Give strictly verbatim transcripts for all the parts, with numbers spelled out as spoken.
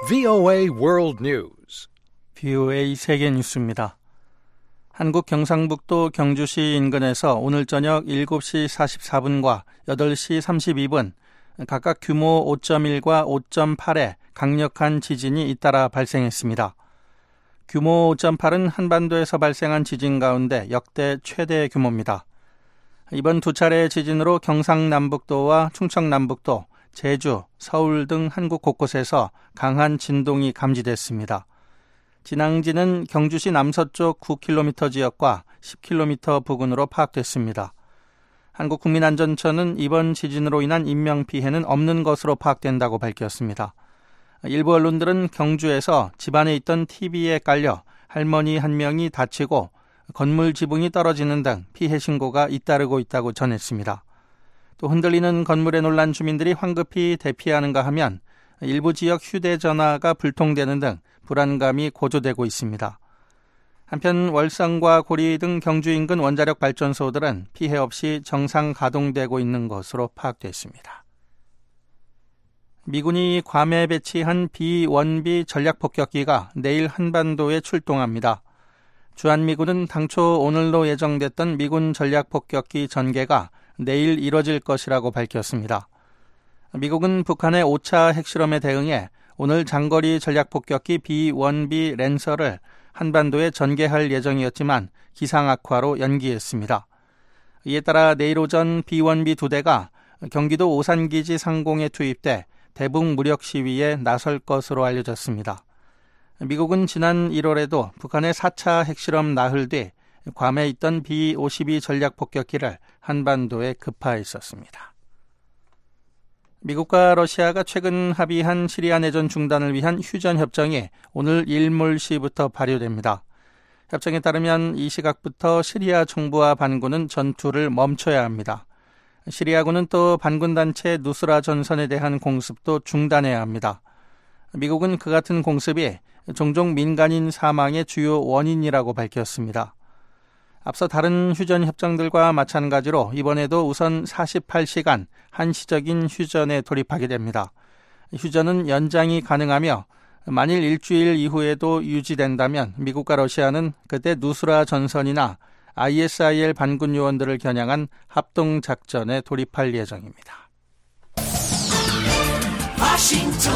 브이오에이 World News. 브이오에이 세계 뉴스입니다. 한국 경상북도 경주시 인근에서 오늘 저녁 일곱 시 사십사 분과 여덟 시 삼십이 분 각각 규모 오 점 일과 오 점 팔의 강력한 지진이 잇따라 발생했습니다. 규모 오 점 팔은 한반도에서 발생한 지진 가운데 역대 최대 규모입니다. 이번 두 차례의 지진으로 경상남북도와 충청남북도, 제주, 서울 등 한국 곳곳에서 강한 진동이 감지됐습니다. 진앙지는 경주시 남서쪽 구 킬로미터 지역과 십 킬로미터 부근으로 파악됐습니다. 한국국민안전처는 이번 지진으로 인한 인명피해는 없는 것으로 파악된다고 밝혔습니다. 일부 언론들은 경주에서 집안에 있던 티비에 깔려 할머니 한 명이 다치고 건물 지붕이 떨어지는 등 피해 신고가 잇따르고 있다고 전했습니다. 또 흔들리는 건물에 놀란 주민들이 황급히 대피하는가 하면 일부 지역 휴대전화가 불통되는 등 불안감이 고조되고 있습니다. 한편 월성과 고리 등 경주 인근 원자력 발전소들은 피해 없이 정상 가동되고 있는 것으로 파악됐습니다. 미군이 괌에 배치한 비 원 비 전략폭격기가 내일 한반도에 출동합니다. 주한미군은 당초 오늘로 예정됐던 미군 전략폭격기 전개가 내일 이뤄질 것이라고 밝혔습니다. 미국은 북한의 오 차 핵실험에 대응해 오늘 장거리 전략폭격기 비 원 비 랜서를 한반도에 전개할 예정이었지만 기상 악화로 연기했습니다. 이에 따라 내일 오전 비 원 비 두 대가 경기도 오산기지 상공에 투입돼 대북 무력 시위에 나설 것으로 알려졌습니다. 미국은 지난 일월에도 북한의 사 차 핵실험 나흘 뒤 괌에 있던 비 오십이 전략폭격기를 한반도에 급파했었습니다. 미국과 러시아가 최근 합의한 시리아 내전 중단을 위한 휴전협정이 오늘 일몰시부터 발효됩니다. 협정에 따르면 이 시각부터 시리아 정부와 반군은 전투를 멈춰야 합니다. 시리아군은 또 반군단체 누스라 전선에 대한 공습도 중단해야 합니다. 미국은 그 같은 공습이 종종 민간인 사망의 주요 원인이라고 밝혔습니다. 앞서 다른 휴전 협정들과 마찬가지로 이번에도 우선 사십팔 시간 한시적인 휴전에 돌입하게 됩니다. 휴전은 연장이 가능하며 만일 일주일 이후에도 유지된다면 미국과 러시아는 그때 누스라 전선이나 아이에스아이엘 반군 요원들을 겨냥한 합동작전에 돌입할 예정입니다. 워싱턴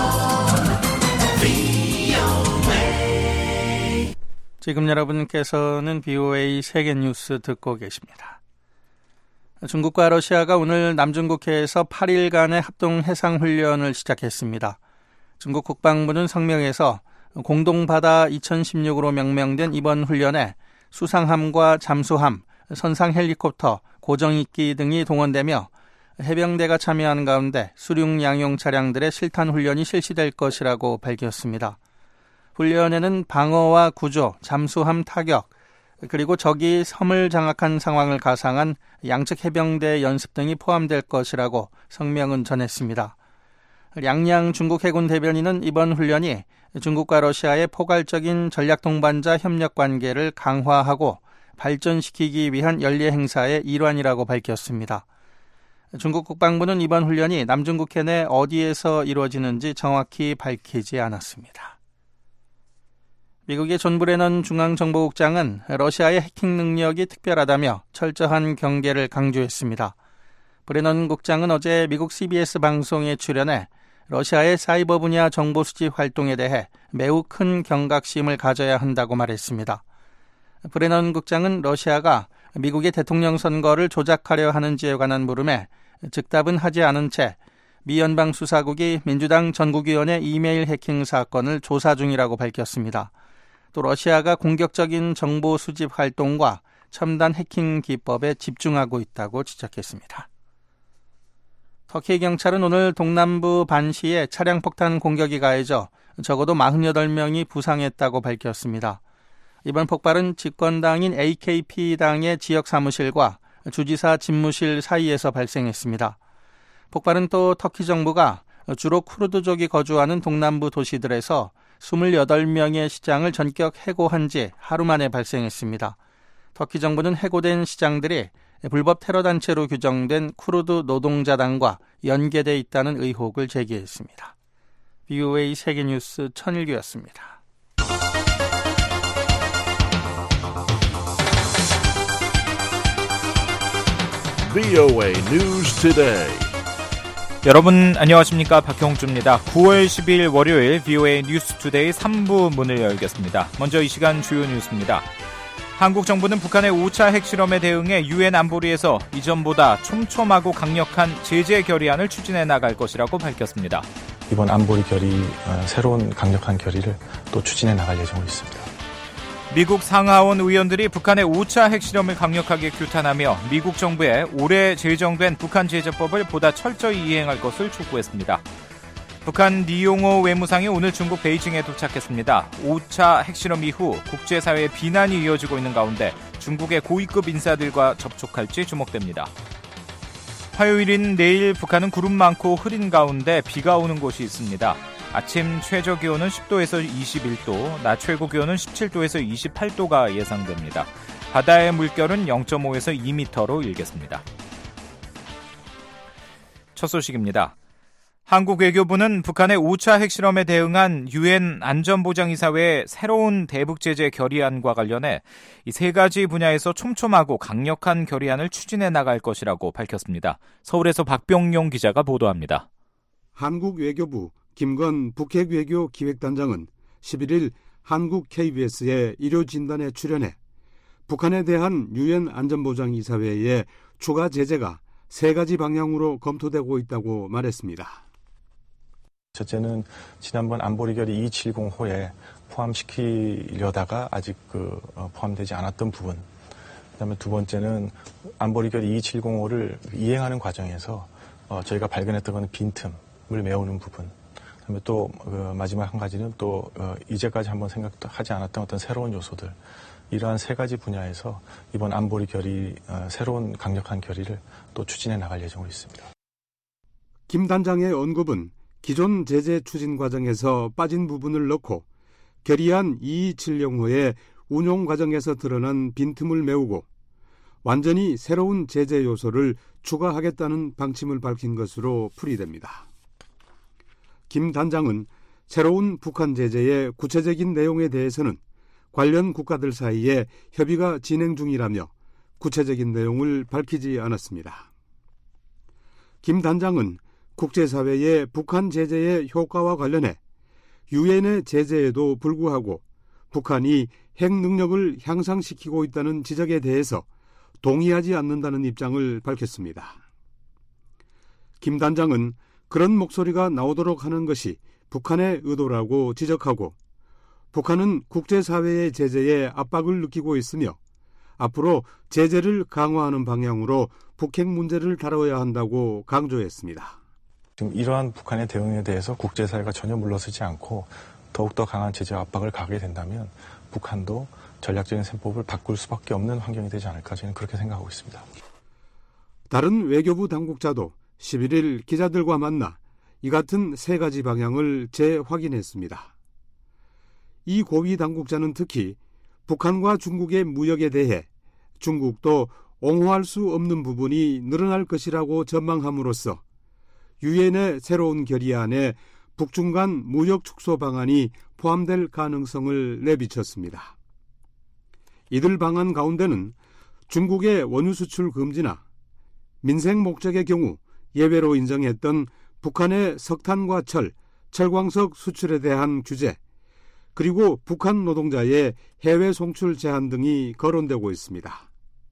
지금 여러분께서는 브이오에이 세계뉴스 듣고 계십니다. 중국과 러시아가 오늘 남중국해에서 팔 일간의 합동 해상훈련을 시작했습니다. 중국 국방부는 성명에서 공동바다 이천십육으로 명명된 이번 훈련에 수상함과 잠수함, 선상 헬리콥터, 고정익기 등이 동원되며 해병대가 참여하는 가운데 수륙 양용 차량들의 실탄 훈련이 실시될 것이라고 밝혔습니다. 훈련에는 방어와 구조, 잠수함 타격, 그리고 적이 섬을 장악한 상황을 가상한 양측 해병대 연습 등이 포함될 것이라고 성명은 전했습니다. 량양 중국 해군 대변인은 이번 훈련이 중국과 러시아의 포괄적인 전략 동반자 협력 관계를 강화하고 발전시키기 위한 연례 행사의 일환이라고 밝혔습니다. 중국 국방부는 이번 훈련이 남중국해 내 어디에서 이루어지는지 정확히 밝히지 않았습니다. 미국의 존 브레넌 중앙정보국장은 러시아의 해킹 능력이 특별하다며 철저한 경계를 강조했습니다. 브레넌 국장은 어제 미국 씨비에스 방송에 출연해 러시아의 사이버 분야 정보 수집 활동에 대해 매우 큰 경각심을 가져야 한다고 말했습니다. 브레넌 국장은 러시아가 미국의 대통령 선거를 조작하려 하는지에 관한 물음에 즉답은 하지 않은 채 미 연방수사국이 민주당 전국위원회 이메일 해킹 사건을 조사 중이라고 밝혔습니다. 또 러시아가 공격적인 정보 수집 활동과 첨단 해킹 기법에 집중하고 있다고 지적했습니다. 터키 경찰은 오늘 동남부 반시에 차량 폭탄 공격이 가해져 적어도 사십팔 명이 부상했다고 밝혔습니다. 이번 폭발은 집권당인 에이케이피당의 지역 사무실과 주지사 집무실 사이에서 발생했습니다. 폭발은 또 터키 정부가 주로 쿠르드족이 거주하는 동남부 도시들에서 이십팔 명의 시장을 전격 해고한 지 하루 만에 발생했습니다. 터키 정부는 해고된 시장들이 불법 테러 단체로 규정된 쿠르드 노동자당과 연계돼 있다는 의혹을 제기했습니다. 브이오에이 세계뉴스 천일규였습니다. 브이오에이 News Today. 여러분 안녕하십니까, 박형주입니다. 구월 십일 월요일 브이오에이 뉴스 투데이 삼 부 문을 열겠습니다. 먼저 이 시간 주요 뉴스입니다. 한국 정부는 북한의 오 차 핵실험에 대응해 유엔 안보리에서 이전보다 촘촘하고 강력한 제재 결의안을 추진해 나갈 것이라고 밝혔습니다. 이번 안보리 결의, 새로운 강력한 결의를 또 추진해 나갈 예정으로 있습니다. 미국 상하원 의원들이 북한의 오 차 핵실험을 강력하게 규탄하며 미국 정부의 올해 제정된 북한 제재법을 보다 철저히 이행할 것을 촉구했습니다. 북한 리용호 외무상이 오늘 중국 베이징에 도착했습니다. 오 차 핵실험 이후 국제사회의 비난이 이어지고 있는 가운데 중국의 고위급 인사들과 접촉할지 주목됩니다. 화요일인 내일 북한은 구름 많고 흐린 가운데 비가 오는 곳이 있습니다. 아침 최저 기온은 십 도에서 이십일 도, 낮 최고 기온은 십칠 도에서 이십팔 도가 예상됩니다. 바다의 물결은 영 점 오에서 이 미터로 일겠습니다. 첫 소식입니다. 한국 외교부는 북한의 오 차 핵실험에 대응한 유엔 안전보장이사회의 새로운 대북제재 결의안과 관련해 이 세 가지 분야에서 촘촘하고 강력한 결의안을 추진해 나갈 것이라고 밝혔습니다. 서울에서 박병용 기자가 보도합니다. 한국 외교부 김건 북핵외교 기획단장은 십일 일 한국 케이비에스의 일요진단에 출연해 북한에 대한 유엔 안전보장이사회의 추가 제재가 세 가지 방향으로 검토되고 있다고 말했습니다. 첫째는 지난번 안보리 결의 이백칠십호에 포함시키려다가 아직 그 포함되지 않았던 부분. 그다음에 두 번째는 안보리 결의 이백칠십오를 이행하는 과정에서 저희가 발견했던 것은 빈틈을 메우는 부분. 그다음에 또 마지막 한 가지는 또 이제까지 한번 생각도 하지 않았던 어떤 새로운 요소들. 이러한 세 가지 분야에서 이번 안보리 결의, 새로운 강력한 결의를 또 추진해 나갈 예정으로 있습니다. 김 단장의 언급은 기존 제재 추진 과정에서 빠진 부분을 넣고 결의안 이백칠십오의 운용 과정에서 드러난 빈틈을 메우고 완전히 새로운 제재 요소를 추가하겠다는 방침을 밝힌 것으로 풀이됩니다. 김 단장은 새로운 북한 제재의 구체적인 내용에 대해서는 관련 국가들 사이에 협의가 진행 중이라며 구체적인 내용을 밝히지 않았습니다. 김 단장은 국제사회의 북한 제재의 효과와 관련해 유엔의 제재에도 불구하고 북한이 핵 능력을 향상시키고 있다는 지적에 대해서 동의하지 않는다는 입장을 밝혔습니다. 김 단장은 그런 목소리가 나오도록 하는 것이 북한의 의도라고 지적하고 북한은 국제사회의 제재에 압박을 느끼고 있으며 앞으로 제재를 강화하는 방향으로 북핵 문제를 다뤄야 한다고 강조했습니다. 지금 이러한 북한의 대응에 대해서 국제사회가 전혀 물러서지 않고 더욱더 강한 제재 압박을 가게 된다면 북한도 전략적인 셈법을 바꿀 수밖에 없는 환경이 되지 않을까 저는 그렇게 생각하고 있습니다. 다른 외교부 당국자도 십일 일 기자들과 만나 이 같은 세 가지 방향을 재확인했습니다. 이 고위 당국자는 특히 북한과 중국의 무역에 대해 중국도 옹호할 수 없는 부분이 늘어날 것이라고 전망함으로써 유엔의 새로운 결의안에 북중 간 무역 축소 방안이 포함될 가능성을 내비쳤습니다. 이들 방안 가운데는 중국의 원유 수출 금지나 민생 목적의 경우 예외로 인정했던 북한의 석탄과 철, 철광석 수출에 대한 규제, 그리고 북한 노동자의 해외 송출 제한 등이 거론되고 있습니다.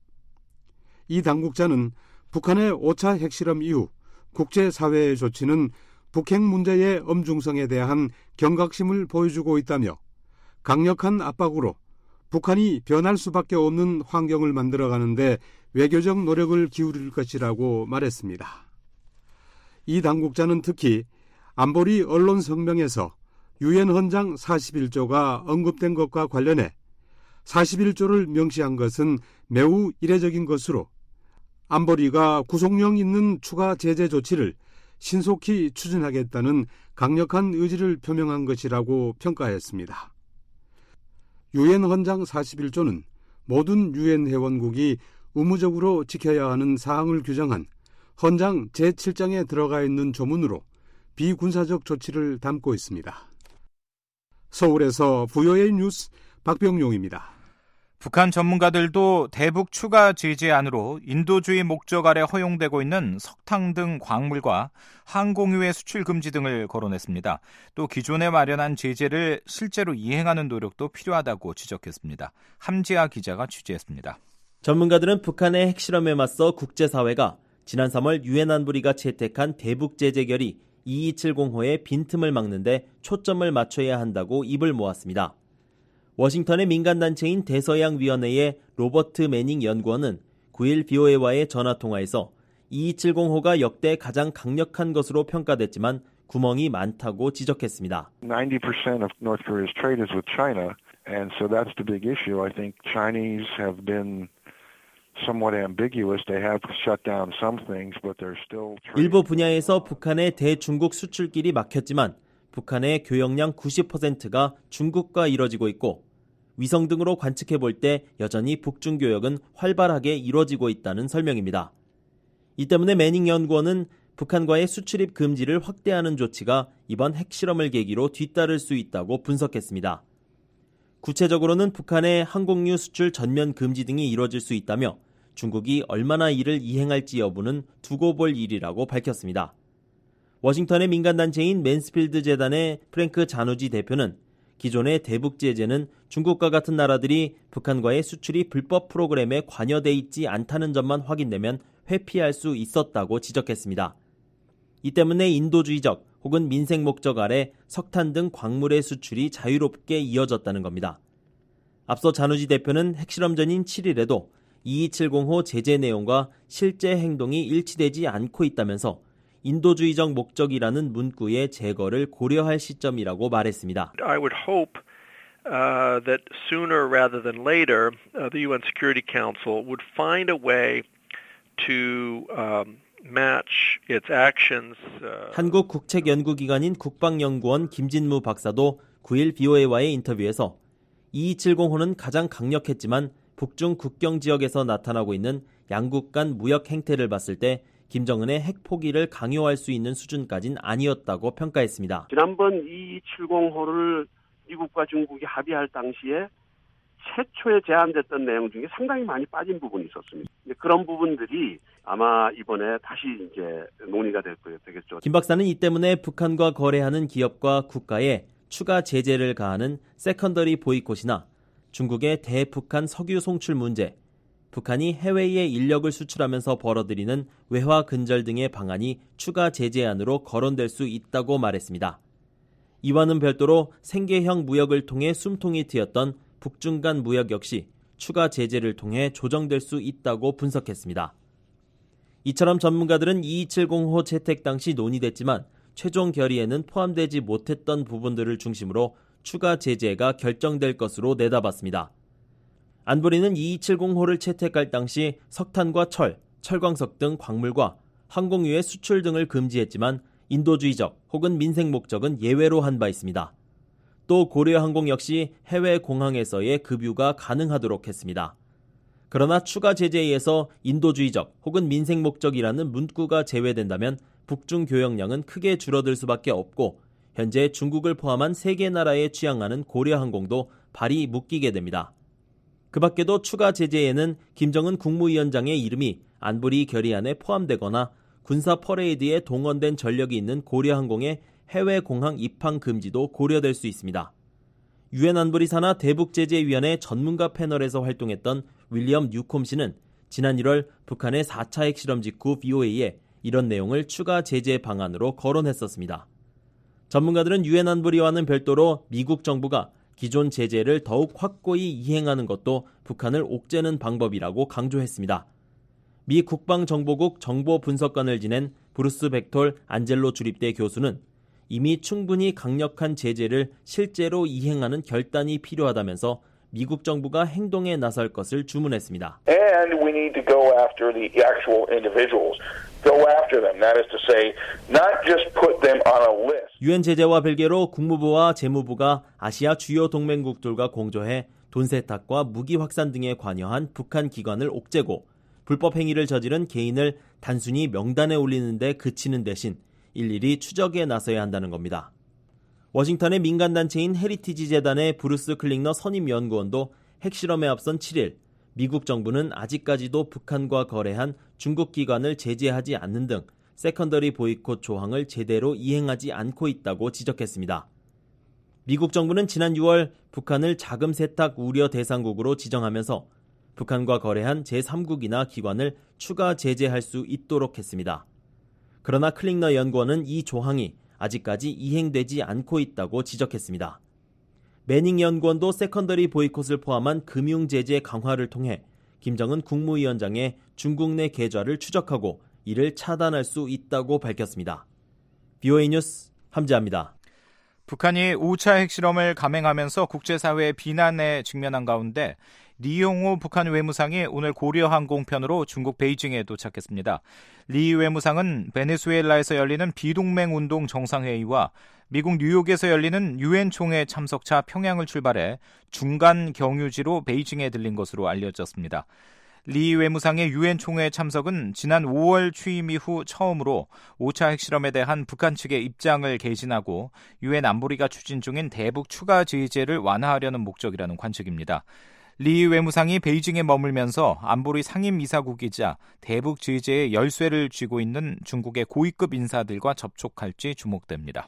이 당국자는 북한의 오 차 핵실험 이후 국제사회의 조치는 북핵 문제의 엄중성에 대한 경각심을 보여주고 있다며 강력한 압박으로 북한이 변할 수밖에 없는 환경을 만들어가는데 외교적 노력을 기울일 것이라고 말했습니다. 이 당국자는 특히 안보리 언론 성명에서 유엔 헌장 사십일 조가 언급된 것과 관련해 사십일 조를 명시한 것은 매우 이례적인 것으로 안보리가 구속력 있는 추가 제재 조치를 신속히 추진하겠다는 강력한 의지를 표명한 것이라고 평가했습니다. 유엔 헌장 사십일 조는 모든 유엔 회원국이 의무적으로 지켜야 하는 사항을 규정한 헌장 제칠 장에 들어가 있는 조문으로 비군사적 조치를 담고 있습니다. 서울에서 브이오에이 뉴스 박병용입니다. 북한 전문가들도 대북 추가 제재안으로 인도주의 목적 아래 허용되고 있는 석탄 등 광물과 항공유의 수출 금지 등을 거론했습니다. 또 기존에 마련한 제재를 실제로 이행하는 노력도 필요하다고 지적했습니다. 함지아 기자가 취재했습니다. 전문가들은 북한의 핵실험에 맞서 국제사회가 지난 삼월 유엔 안보리가 채택한 대북 제재 결의 이이칠공 호의 빈틈을 막는데 초점을 맞춰야 한다고 입을 모았습니다. 워싱턴의 민간단체인 대서양위원회의 로버트 매닝 연구원은 구일 브이오에이와의 전화통화에서 이이칠공 호가 역대 가장 강력한 것으로 평가됐지만 구멍이 많다고 지적했습니다. ninety percent of North Korea's trade is with China, and so that's the big issue. I think Chinese have been somewhat ambiguous. They have shut down some things, but they're still trading. 일부 분야에서 북한의 대중국 수출길이 막혔지만 북한의 교역량 구십 퍼센트가 중국과 이뤄지고 있고 위성 등으로 관측해 볼 때 여전히 북중 교역은 활발하게 이뤄지고 있다는 설명입니다. 이 때문에 매닝 연구원은 북한과의 수출입 금지를 확대하는 조치가 이번 핵실험을 계기로 뒤따를 수 있다고 분석했습니다. 구체적으로는 북한의 항공유 수출 전면 금지 등이 이뤄질 수 있다며 중국이 얼마나 이를 이행할지 여부는 두고 볼 일이라고 밝혔습니다. 워싱턴의 민간단체인 맨스필드 재단의 프랭크 자누지 대표는 기존의 대북 제재는 중국과 같은 나라들이 북한과의 수출이 불법 프로그램에 관여돼 있지 않다는 점만 확인되면 회피할 수 있었다고 지적했습니다. 이 때문에 인도주의적 혹은 민생 목적 아래 석탄 등 광물의 수출이 자유롭게 이어졌다는 겁니다. 앞서 자누지 대표는 핵실험 전인 칠일에도 이이칠공 호 제재 내용과 실제 행동이 일치되지 않고 있다면서 인도주의적 목적이라는 문구의 제거를 고려할 시점이라고 말했습니다. I would hope uh, that sooner rather than later uh, the 유엔 Security Council would find a way to um, match its actions. Uh... 한국 국책연구기관인 국방연구원 김진무 박사도 구일 브이오에이와의 인터뷰에서 이이칠공 호는 가장 강력했지만 북중 국경 지역에서 나타나고 있는 양국 간 무역 행태를 봤을 때 김정은의 핵 포기를 강요할 수 있는 수준까지는 아니었다고 평가했습니다. 지난번 이이칠공 호를 미국과 중국이 합의할 당시에 최초에 제안됐던 내용 중에 상당히 많이 빠진 부분이 있었습니다. 그런 부분들이 아마 이번에 다시 이제 논의가 될 거예요, 되겠죠. 김 박사는 이 때문에 북한과 거래하는 기업과 국가에 추가 제재를 가하는 세컨더리 보이콧이나 중국의 대북한 석유 송출 문제, 북한이 해외에 인력을 수출하면서 벌어들이는 외화 근절 등의 방안이 추가 제재안으로 거론될 수 있다고 말했습니다. 이와는 별도로 생계형 무역을 통해 숨통이 트였던 북중 간 무역 역시 추가 제재를 통해 조정될 수 있다고 분석했습니다. 이처럼 전문가들은 이이칠공 호 채택 당시 논의됐지만 최종 결의에는 포함되지 못했던 부분들을 중심으로 추가 제재가 결정될 것으로 내다봤습니다. 안보리는 이이칠공 호를 채택할 당시 석탄과 철, 철광석 등 광물과 항공유의 수출 등을 금지했지만 인도주의적 혹은 민생 목적은 예외로 한 바 있습니다. 또 고려항공 역시 해외 공항에서의 급유가 가능하도록 했습니다. 그러나 추가 제재에 의해서 인도주의적 혹은 민생 목적이라는 문구가 제외된다면 북중 교역량은 크게 줄어들 수밖에 없고 현재 중국을 포함한 세 개 나라에 취항하는 고려항공도 발이 묶이게 됩니다. 그 밖에도 추가 제재에는 김정은 국무위원장의 이름이 안보리 결의안에 포함되거나 군사 퍼레이드에 동원된 전력이 있는 고려항공의 해외 공항 입항 금지도 고려될 수 있습니다. 유엔 안보리 산하 대북제재위원회 전문가 패널에서 활동했던 윌리엄 뉴콤 씨는 지난 일월 북한의 사 차 핵실험 직후 브이오에이에 이런 내용을 추가 제재 방안으로 거론했었습니다. 전문가들은 유엔 안보리와는 별도로 미국 정부가 기존 제재를 더욱 확고히 이행하는 것도 북한을 옥죄는 방법이라고 강조했습니다. 미 국방정보국 정보분석관을 지낸 브루스 벡톨 안젤로 주립대 교수는 이미 충분히 강력한 제재를 실제로 이행하는 결단이 필요하다면서 미국 정부가 행동에 나설 것을 주문했습니다. And we need to go after the actual individuals. Go after them. That is to say, not just put them on a list. 유엔 제재와 별개로 국무부와 재무부가 아시아 주요 동맹국들과 공조해 돈 세탁과 무기 확산 등에 관여한 북한 기관을 옥죄고 불법 행위를 저지른 개인을 단순히 명단에 올리는 데 그치는 대신 일일이 추적에 나서야 한다는 겁니다. 워싱턴의 민간단체인 헤리티지 재단의 브루스 클링너 선임연구원도 핵실험에 앞선 칠 일 미국 정부는 아직까지도 북한과 거래한 중국 기관을 제재하지 않는 등 세컨더리 보이콧 조항을 제대로 이행하지 않고 있다고 지적했습니다. 미국 정부는 지난 유월 북한을 자금 세탁 우려 대상국으로 지정하면서 북한과 거래한 제삼국이나 기관을 추가 제재할 수 있도록 했습니다. 그러나 클링너 연구원은 이 조항이 아직까지 이행되지 않고 있다고 지적했습니다. 매닝 연구원도 세컨더리 보이콧을 포함한 금융 제재 강화를 통해 김정은 국무위원장의 중국 내 계좌를 추적하고 이를 차단할 수 있다고 밝혔습니다. 비오에이 뉴스 함지아입니다. 북한이 오 차 핵실험을 감행하면서 국제사회의 비난에 직면한 가운데 리용호 북한 외무상이 오늘 고려항공편으로 중국 베이징에 도착했습니다. 리 외무상은 베네수엘라에서 열리는 비동맹운동 정상회의와 미국 뉴욕에서 열리는 유엔 총회 참석차 평양을 출발해 중간 경유지로 베이징에 들린 것으로 알려졌습니다. 리 외무상의 유엔 총회 참석은 지난 오월 취임 이후 처음으로 오 차 핵실험에 대한 북한 측의 입장을 개진하고 유엔 안보리가 추진 중인 대북 추가 제재를 완화하려는 목적이라는 관측입니다. 리 외무상이 베이징에 머물면서 안보리 상임이사국이자 대북 제재의 열쇠를 쥐고 있는 중국의 고위급 인사들과 접촉할지 주목됩니다.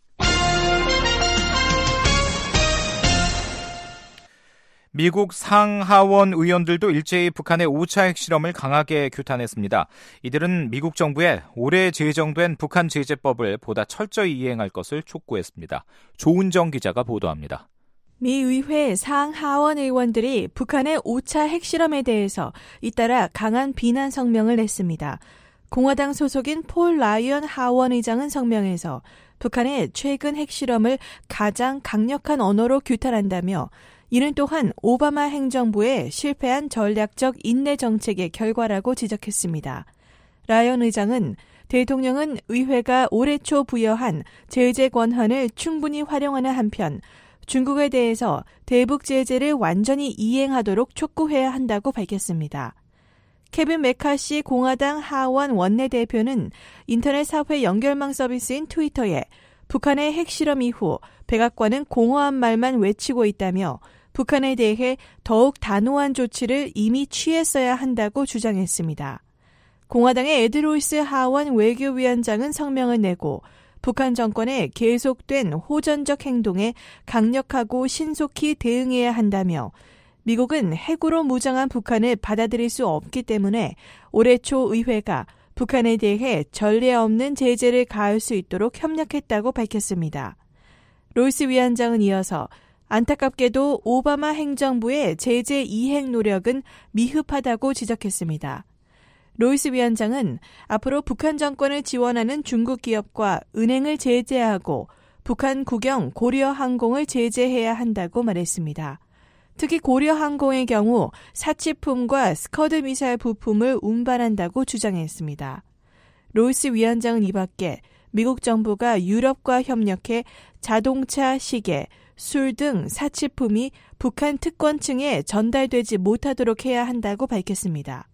미국 상하원 의원들도 일제히 북한의 오 차 핵실험을 강하게 규탄했습니다. 이들은 미국 정부에 올해 제정된 북한 제재법을 보다 철저히 이행할 것을 촉구했습니다. 조은정 기자가 보도합니다. 미 의회 상하원 의원들이 북한의 오 차 핵실험에 대해서 잇따라 강한 비난 성명을 냈습니다. 공화당 소속인 폴 라이언 하원 의장은 성명에서 북한의 최근 핵실험을 가장 강력한 언어로 규탄한다며 이는 또한 오바마 행정부의 실패한 전략적 인내 정책의 결과라고 지적했습니다. 라이언 의장은 대통령은 의회가 올해 초 부여한 제재 권한을 충분히 활용하는 한편 중국에 대해서 대북 제재를 완전히 이행하도록 촉구해야 한다고 밝혔습니다. 케빈 메카시 공화당 하원 원내대표는 인터넷 사회 연결망 서비스인 트위터에 북한의 핵실험 이후 백악관은 공허한 말만 외치고 있다며 북한에 대해 더욱 단호한 조치를 이미 취했어야 한다고 주장했습니다. 공화당의 에드 로이스 하원 외교위원장은 성명을 내고 북한 정권의 계속된 호전적 행동에 강력하고 신속히 대응해야 한다며 미국은 핵으로 무장한 북한을 받아들일 수 없기 때문에 올해 초 의회가 북한에 대해 전례 없는 제재를 가할 수 있도록 협력했다고 밝혔습니다. 로이스 위원장은 이어서 안타깝게도 오바마 행정부의 제재 이행 노력은 미흡하다고 지적했습니다. 로이스 위원장은 앞으로 북한 정권을 지원하는 중국 기업과 은행을 제재하고 북한 국영 고려항공을 제재해야 한다고 말했습니다. 특히 고려항공의 경우 사치품과 스커드 미사일 부품을 운반한다고 주장했습니다. 로이스 위원장은 이 밖에 미국 정부가 유럽과 협력해 자동차, 시계, 술 등 사치품이 북한 특권층에 전달되지 못하도록 해야 한다고 밝혔습니다.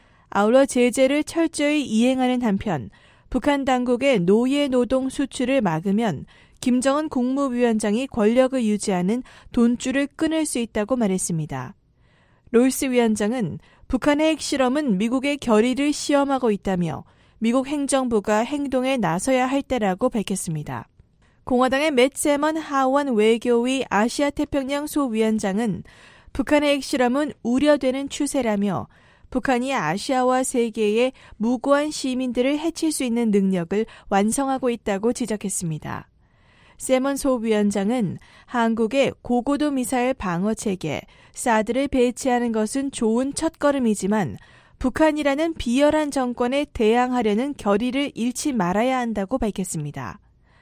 아울러 제재를 철저히 이행하는 한편 북한 당국의 노예 노동 수출을 막으면 김정은 국무위원장이 권력을 유지하는 돈줄을 끊을 수 있다고 말했습니다. 로이스 위원장은 북한의 핵실험은 미국의 결의를 시험하고 있다며 미국 행정부가 행동에 나서야 할 때라고 밝혔습니다. 공화당의 맷 세먼 하원 외교위 아시아태평양 소위원장은 북한의 핵실험은 우려되는 추세라며 북한이 아시아와 세계의 무고한 시민들을 해칠 수 있는 능력을 완성하고 있다고 지적했습니다. 세먼 소위원장은 한국의 고고도 미사일 방어체계 사드를 배치하는 것은 좋은 첫걸음이지만 북한이라는 비열한 정권에 대항하려는 결의를 잃지 말아야 한다고 밝혔습니다.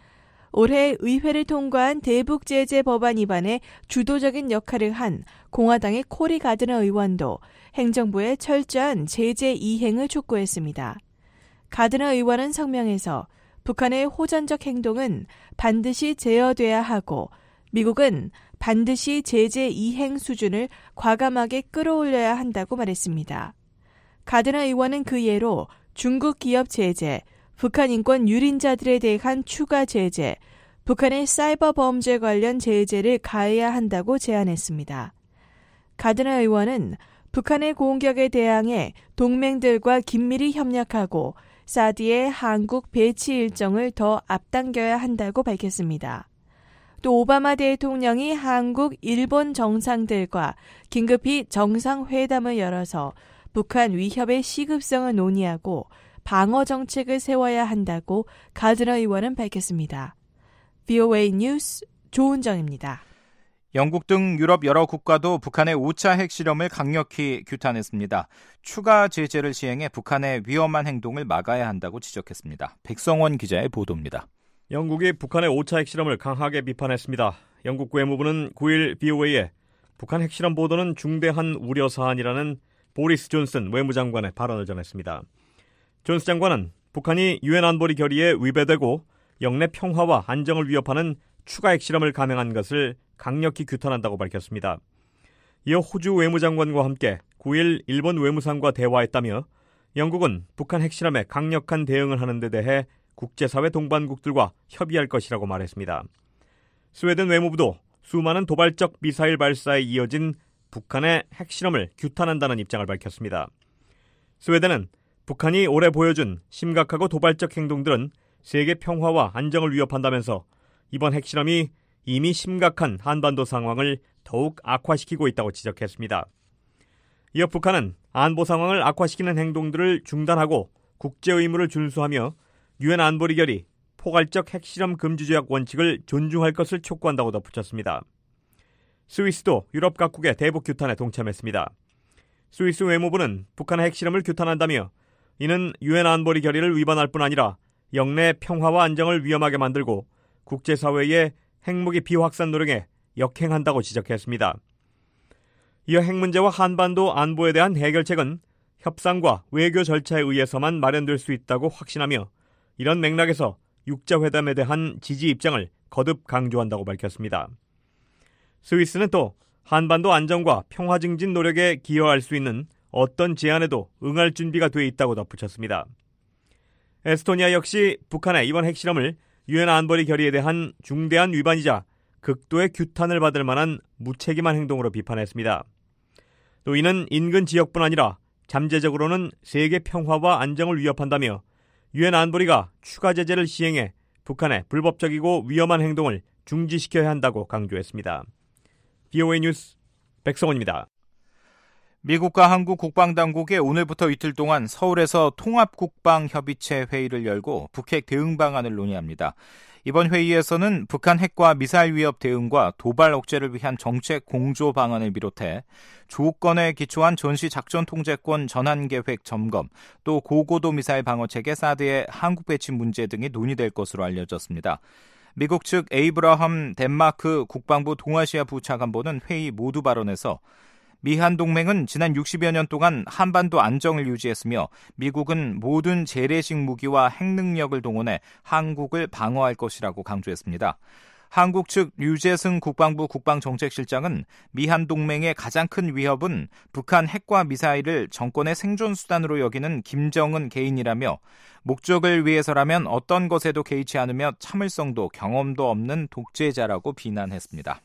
올해 의회를 통과한 대북 제재 법안 입안에 주도적인 역할을 한 공화당의 코리 가드너 의원도 행정부의 철저한 제재 이행을 촉구했습니다. 가드너 의원은 성명에서 북한의 호전적 행동은 반드시 제어돼야 하고 미국은 반드시 제재 이행 수준을 과감하게 끌어올려야 한다고 말했습니다. 가드너 의원은 그 예로 중국 기업 제재, 북한 인권 유린자들에 대한 추가 제재, 북한의 사이버 범죄 관련 제재를 가해야 한다고 제안했습니다. 가드너 의원은 북한의 공격에 대항해 동맹들과 긴밀히 협력하고 사드의 한국 배치 일정을 더 앞당겨야 한다고 밝혔습니다. 또 오바마 대통령이 한국, 일본 정상들과 긴급히 정상회담을 열어서 북한 위협의 시급성을 논의하고 방어 정책을 세워야 한다고 가드너 의원은 밝혔습니다. 브이오에이 뉴스 조은정입니다. 영국 등 유럽 여러 국가도 북한의 오 차 핵실험을 강력히 규탄했습니다. 추가 제재를 시행해 북한의 위험한 행동을 막아야 한다고 지적했습니다. 백성원 기자의 보도입니다. 영국이 북한의 오 차 핵실험을 강하게 비판했습니다. 영국 외무부는 구일 브이오에이에 북한 핵실험 보도는 중대한 우려 사안이라는 보리스 존슨 외무장관의 발언을 전했습니다. 존스 장관은 북한이 유엔 안보리 결의에 위배되고 영내 평화와 안정을 위협하는 추가 핵실험을 감행한 것을 강력히 규탄한다고 밝혔습니다. 이어 호주 외무장관과 함께 구일 일본 외무상과 대화했다며 영국은 북한 핵실험에 강력한 대응을 하는 데 대해 국제사회 동반국들과 협의할 것이라고 말했습니다. 스웨덴 외무부도 수많은 도발적 미사일 발사에 이어진 북한의 핵실험을 규탄한다는 입장을 밝혔습니다. 스웨덴은 북한이 올해 보여준 심각하고 도발적 행동들은 세계 평화와 안정을 위협한다면서 이번 핵실험이 이미 심각한 한반도 상황을 더욱 악화시키고 있다고 지적했습니다. 이어 북한은 안보 상황을 악화시키는 행동들을 중단하고 국제 의무를 준수하며 유엔 안보리 결의 포괄적 핵실험 금지 조약 원칙을 존중할 것을 촉구한다고 덧붙였습니다. 스위스도 유럽 각국의 대북 규탄에 동참했습니다. 스위스 외무부는 북한의 핵실험을 규탄한다며 이는 유엔 안보리 결의를 위반할 뿐 아니라 영내 평화와 안정을 위험하게 만들고 국제사회의 핵무기 비확산 노력에 역행한다고 지적했습니다. 이어 핵 문제와 한반도 안보에 대한 해결책은 협상과 외교 절차에 의해서만 마련될 수 있다고 확신하며 이런 맥락에서 육자회담에 대한 지지 입장을 거듭 강조한다고 밝혔습니다. 스위스는 또 한반도 안정과 평화 증진 노력에 기여할 수 있는 어떤 제안에도 응할 준비가 돼 있다고 덧붙였습니다. 에스토니아 역시 북한의 이번 핵실험을 유엔 안보리 결의에 대한 중대한 위반이자 극도의 규탄을 받을 만한 무책임한 행동으로 비판했습니다. 또 이는 인근 지역뿐 아니라 잠재적으로는 세계 평화와 안정을 위협한다며 유엔 안보리가 추가 제재를 시행해 북한의 불법적이고 위험한 행동을 중지시켜야 한다고 강조했습니다. 브이오에이 뉴스 백성원입니다. 미국과 한국 국방당국이 오늘부터 이틀 동안 서울에서 통합국방협의체 회의를 열고 북핵 대응 방안을 논의합니다. 이번 회의에서는 북한 핵과 미사일 위협 대응과 도발 억제를 위한 정책 공조 방안을 비롯해 조건에 기초한 전시 작전 통제권 전환 계획 점검, 또 고고도 미사일 방어체계 사드의 한국 배치 문제 등이 논의될 것으로 알려졌습니다. 미국 측 에이브러함 덴마크 국방부 동아시아 부차관보는 회의 모두 발언에서 미한 동맹은 지난 육십여 년 동안 한반도 안정을 유지했으며 미국은 모든 재래식 무기와 핵 능력을 동원해 한국을 방어할 것이라고 강조했습니다. 한국 측 류재승 국방부 국방정책실장은 미한 동맹의 가장 큰 위협은 북한 핵과 미사일을 정권의 생존 수단으로 여기는 김정은 개인이라며 목적을 위해서라면 어떤 것에도 개의치 않으며 참을성도 경험도 없는 독재자라고 비난했습니다.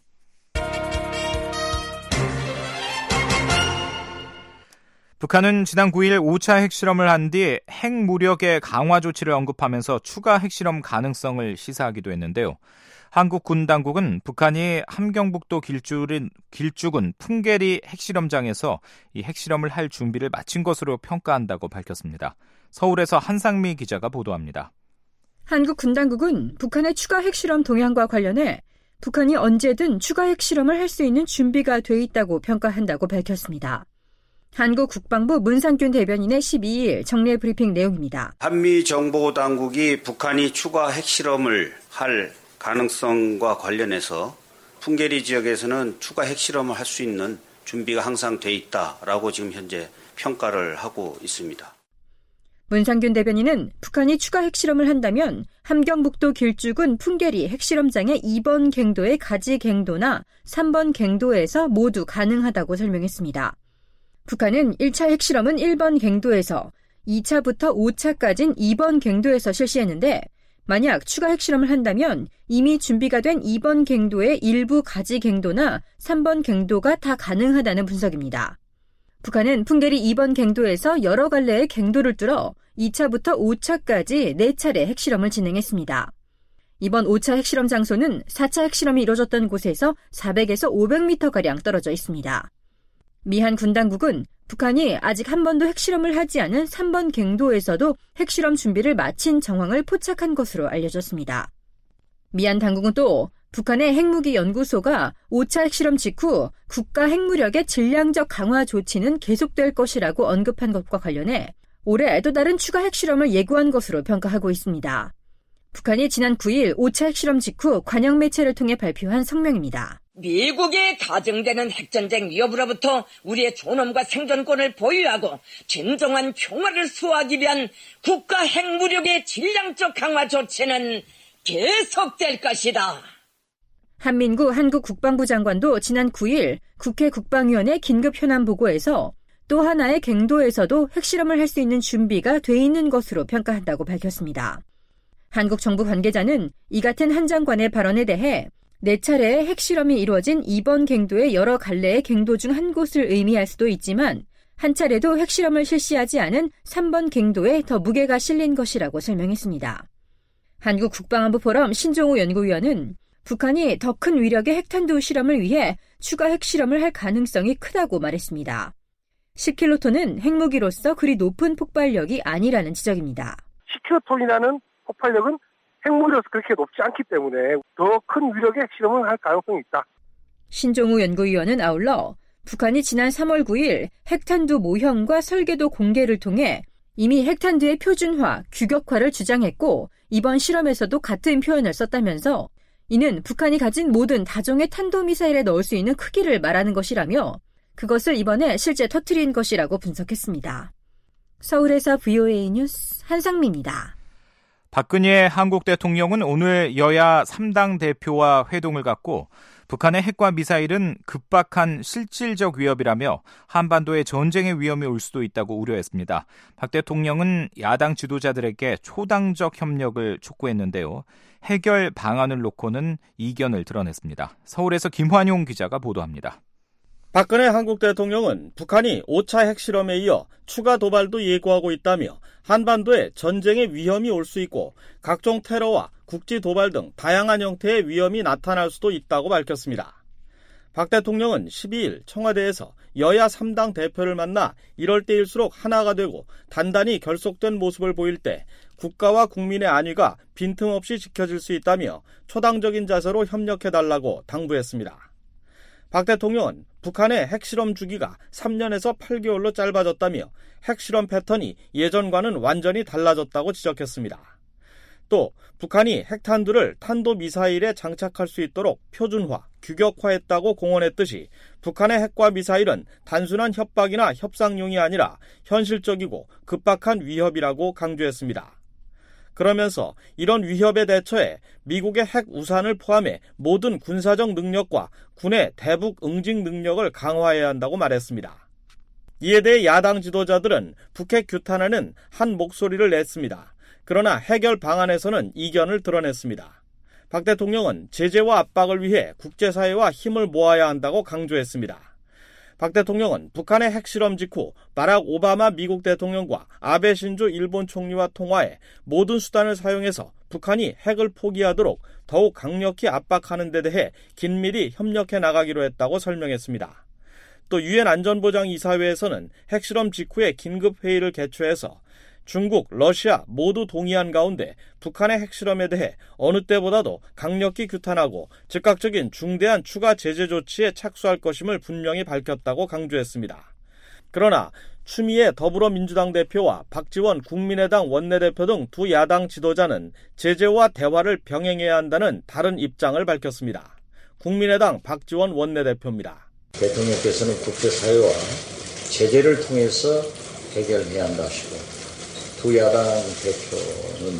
북한은 지난 구일 오 차 핵실험을 한 뒤 핵무력의 강화 조치를 언급하면서 추가 핵실험 가능성을 시사하기도 했는데요. 한국 군 당국은 북한이 함경북도 길쭉은, 길쭉은 풍계리 핵실험장에서 이 핵실험을 할 준비를 마친 것으로 평가한다고 밝혔습니다. 서울에서 한상미 기자가 보도합니다. 한국 군 당국은 북한의 추가 핵실험 동향과 관련해 북한이 언제든 추가 핵실험을 할 수 있는 준비가 돼 있다고 평가한다고 밝혔습니다. 한국 국방부 문상균 대변인의 십이일 정례 브리핑 내용입니다. 한미정보당국이 북한이 추가 핵실험을 할 가능성과 관련해서 풍계리 지역에서는 추가 핵실험을 할 수 있는 준비가 항상 돼 있다라고 지금 현재 평가를 하고 있습니다. 문상균 대변인은 북한이 추가 핵실험을 한다면 함경북도 길쭉은 풍계리 핵실험장의 이 번 갱도의 가지 갱도나 삼 번 갱도에서 모두 가능하다고 설명했습니다. 북한은 일 차 핵실험은 일 번 갱도에서, 이 차부터 오 차까지는 이 번 갱도에서 실시했는데 만약 추가 핵실험을 한다면 이미 준비가 된 이 번 갱도의 일부 가지 갱도나 삼 번 갱도가 다 가능하다는 분석입니다. 북한은 풍계리 이 번 갱도에서 여러 갈래의 갱도를 뚫어 이 차부터 오 차까지 네 차례 핵실험을 진행했습니다. 이번 오 차 핵실험 장소는 사 차 핵실험이 이뤄졌던 곳에서 사백에서 오백 미터가량 떨어져 있습니다. 미한 군 당국은 북한이 아직 한 번도 핵실험을 하지 않은 삼 번 갱도에서도 핵실험 준비를 마친 정황을 포착한 것으로 알려졌습니다. 미한 당국은 또 북한의 핵무기 연구소가 오 차 핵실험 직후 국가 핵무력의 질량적 강화 조치는 계속될 것이라고 언급한 것과 관련해 올해 또 다른 추가 핵실험을 예고한 것으로 평가하고 있습니다. 북한이 지난 구 일 오 차 핵실험 직후 관영 매체를 통해 발표한 성명입니다. 미국의 가정되는 핵전쟁 위협으로부터 우리의 존엄과 생존권을 보유하고 진정한 평화를 수호하기 위한 국가 핵무력의 질량적 강화 조치는 계속될 것이다. 한민구 한국 국방부 장관도 지난 구 일 국회 국방위원회 긴급 현안 보고에서 또 하나의 갱도에서도 핵실험을 할 수 있는 준비가 돼 있는 것으로 평가한다고 밝혔습니다. 한국 정부 관계자는 이 같은 한 장관의 발언에 대해 네 차례의 핵실험이 이루어진 이 번 갱도의 여러 갈래의 갱도 중 한 곳을 의미할 수도 있지만 한 차례도 핵실험을 실시하지 않은 삼 번 갱도에 더 무게가 실린 것이라고 설명했습니다. 한국 국방안보 포럼 신종우 연구위원은 북한이 더 큰 위력의 핵탄두 실험을 위해 추가 핵실험을 할 가능성이 크다고 말했습니다. 십 킬로톤은 핵무기로서 그리 높은 폭발력이 아니라는 지적입니다. 십 킬로톤이라는 폭발력은 핵무기로서 그렇게 높지 않기 때문에 더 큰 위력의 핵실험을 할 가능성이 있다. 신종우 연구위원은 아울러 북한이 지난 삼월 구 일 핵탄두 모형과 설계도 공개를 통해 이미 핵탄두의 표준화, 규격화를 주장했고 이번 실험에서도 같은 표현을 썼다면서 이는 북한이 가진 모든 다종의 탄도미사일에 넣을 수 있는 크기를 말하는 것이라며 그것을 이번에 실제 터뜨린 것이라고 분석했습니다. 서울에서 브이오에이 뉴스 한상미입니다. 박근혜 한국 대통령은 오늘 여야 삼 당 대표와 회동을 갖고 북한의 핵과 미사일은 급박한 실질적 위협이라며 한반도에 전쟁의 위험이 올 수도 있다고 우려했습니다. 박 대통령은 야당 지도자들에게 초당적 협력을 촉구했는데요. 해결 방안을 놓고는 이견을 드러냈습니다. 서울에서 김환용 기자가 보도합니다. 박근혜 한국 대통령은 북한이 오 차 핵실험에 이어 추가 도발도 예고하고 있다며 한반도에 전쟁의 위험이 올 수 있고 각종 테러와 국지 도발 등 다양한 형태의 위험이 나타날 수도 있다고 밝혔습니다. 박 대통령은 십이 일 청와대에서 여야 삼 당 대표를 만나 이럴 때일수록 하나가 되고 단단히 결속된 모습을 보일 때 국가와 국민의 안위가 빈틈없이 지켜질 수 있다며 초당적인 자세로 협력해달라고 당부했습니다. 박 대통령은 북한의 핵실험 주기가 삼 년에서 팔 개월로 짧아졌다며 핵실험 패턴이 예전과는 완전히 달라졌다고 지적했습니다. 또 북한이 핵탄두를 탄도미사일에 장착할 수 있도록 표준화, 규격화했다고 공언했듯이 북한의 핵과 미사일은 단순한 협박이나 협상용이 아니라 현실적이고 급박한 위협이라고 강조했습니다. 그러면서 이런 위협에 대처해 미국의 핵 우산을 포함해 모든 군사적 능력과 군의 대북 응징 능력을 강화해야 한다고 말했습니다. 이에 대해 야당 지도자들은 북핵 규탄하는 한 목소리를 냈습니다. 그러나 해결 방안에서는 이견을 드러냈습니다. 박 대통령은 제재와 압박을 위해 국제사회와 힘을 모아야 한다고 강조했습니다. 박 대통령은 북한의 핵실험 직후 바락 오바마 미국 대통령과 아베 신조 일본 총리와 통화해 모든 수단을 사용해서 북한이 핵을 포기하도록 더욱 강력히 압박하는 데 대해 긴밀히 협력해 나가기로 했다고 설명했습니다. 또 유엔 안전보장이사회에서는 핵실험 직후에 긴급회의를 개최해서 중국, 러시아 모두 동의한 가운데 북한의 핵실험에 대해 어느 때보다도 강력히 규탄하고 즉각적인 중대한 추가 제재 조치에 착수할 것임을 분명히 밝혔다고 강조했습니다. 그러나 추미애 더불어민주당 대표와 박지원 국민의당 원내대표 등 두 야당 지도자는 제재와 대화를 병행해야 한다는 다른 입장을 밝혔습니다. 국민의당 박지원 원내대표입니다. 대통령께서는 국제사회와 제재를 통해서 해결해야 한다 하시고 두 야당 대표는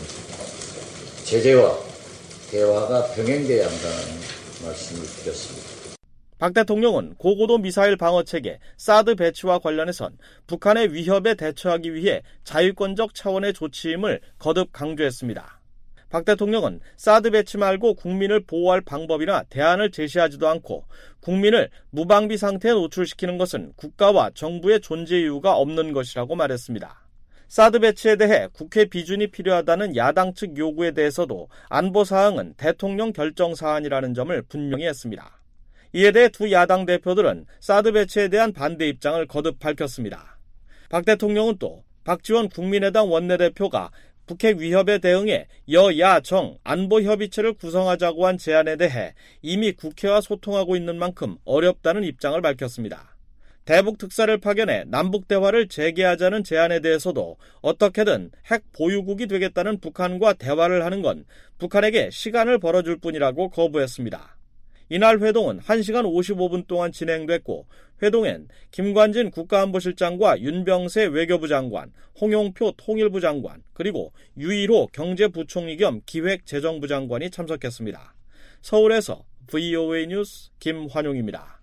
제재와 대화가 병행돼야 한다는 말씀을 드렸습니다. 박 대통령은 고고도 미사일 방어체계 사드 배치와 관련해선 북한의 위협에 대처하기 위해 자유권적 차원의 조치임을 거듭 강조했습니다. 박 대통령은 사드 배치 말고 국민을 보호할 방법이나 대안을 제시하지도 않고 국민을 무방비 상태에 노출시키는 것은 국가와 정부의 존재 이유가 없는 것이라고 말했습니다. 사드 배치에 대해 국회 비준이 필요하다는 야당 측 요구에 대해서도 안보사항은 대통령 결정 사안이라는 점을 분명히 했습니다. 이에 대해 두 야당 대표들은 사드 배치에 대한 반대 입장을 거듭 밝혔습니다. 박 대통령은 또 박지원 국민의당 원내대표가 북핵 위협에 대응해 여야정 안보협의체를 구성하자고 한 제안에 대해 이미 국회와 소통하고 있는 만큼 어렵다는 입장을 밝혔습니다. 대북 특사를 파견해 남북 대화를 재개하자는 제안에 대해서도 어떻게든 핵 보유국이 되겠다는 북한과 대화를 하는 건 북한에게 시간을 벌어줄 뿐이라고 거부했습니다. 이날 회동은 한 시간 오십오 분 동안 진행됐고 회동엔 김관진 국가안보실장과 윤병세 외교부 장관, 홍용표 통일부 장관, 그리고 유일호 경제부총리 겸 기획재정부 장관이 참석했습니다. 서울에서 브이오에이 뉴스 김환용입니다.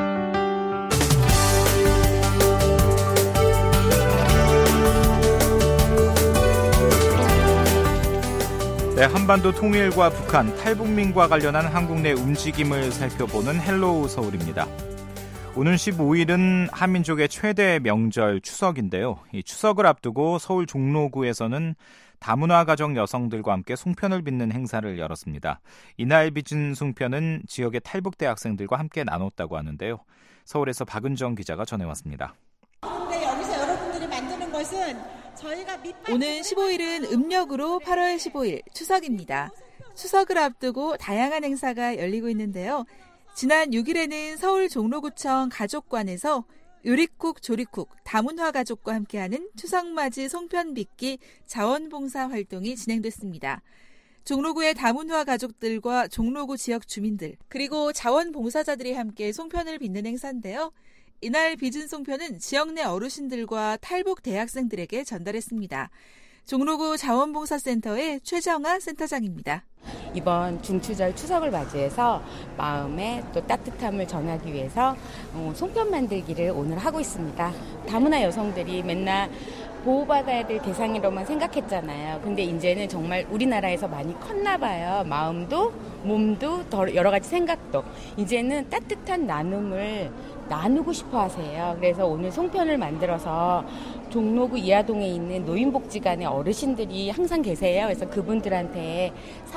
네, 한반도 통일과 북한, 탈북민과 관련한 한국 내 움직임을 살펴보는 헬로우 서울입니다. 오는 십오 일은 한민족의 최대 명절 추석인데요. 이 추석을 앞두고 서울 종로구에서는 다문화 가정 여성들과 함께 송편을 빚는 행사를 열었습니다. 이날 빚은 송편은 지역의 탈북대 학생들과 함께 나눴다고 하는데요. 서울에서 박은정 기자가 전해왔습니다. 네, 여기서 여러분들이 만드는 것은 저희가 밑반... 오는 십오 일은 음력으로 팔월 십오일 추석입니다. 추석을 앞두고 다양한 행사가 열리고 있는데요. 지난 육 일에는 서울 종로구청 가족관에서 요리쿡 조리쿡 다문화 가족과 함께하는 추석맞이 송편 빚기 자원봉사 활동이 진행됐습니다. 종로구의 다문화 가족들과 종로구 지역 주민들 그리고 자원봉사자들이 함께 송편을 빚는 행사인데요. 이날 빚은 송편은 지역 내 어르신들과 탈북 대학생들에게 전달했습니다. 종로구 자원봉사센터의 최정아 센터장입니다. 이번 중추절 추석을 맞이해서 마음에 또 따뜻함을 전하기 위해서 송편 만들기를 오늘 하고 있습니다. 다문화 여성들이 맨날 보호받아야 될 대상으로만 생각했잖아요. 근데 이제는 정말 우리나라에서 많이 컸나 봐요. 마음도 몸도 더 여러 가지 생각도. 이제는 따뜻한 나눔을 나누고 싶어 하세요. 그래서 오늘 송편을 만들어서 종로구 이하동에 있는 노인복지관의 어르신들이 항상 계세요. 그래서 그분들한테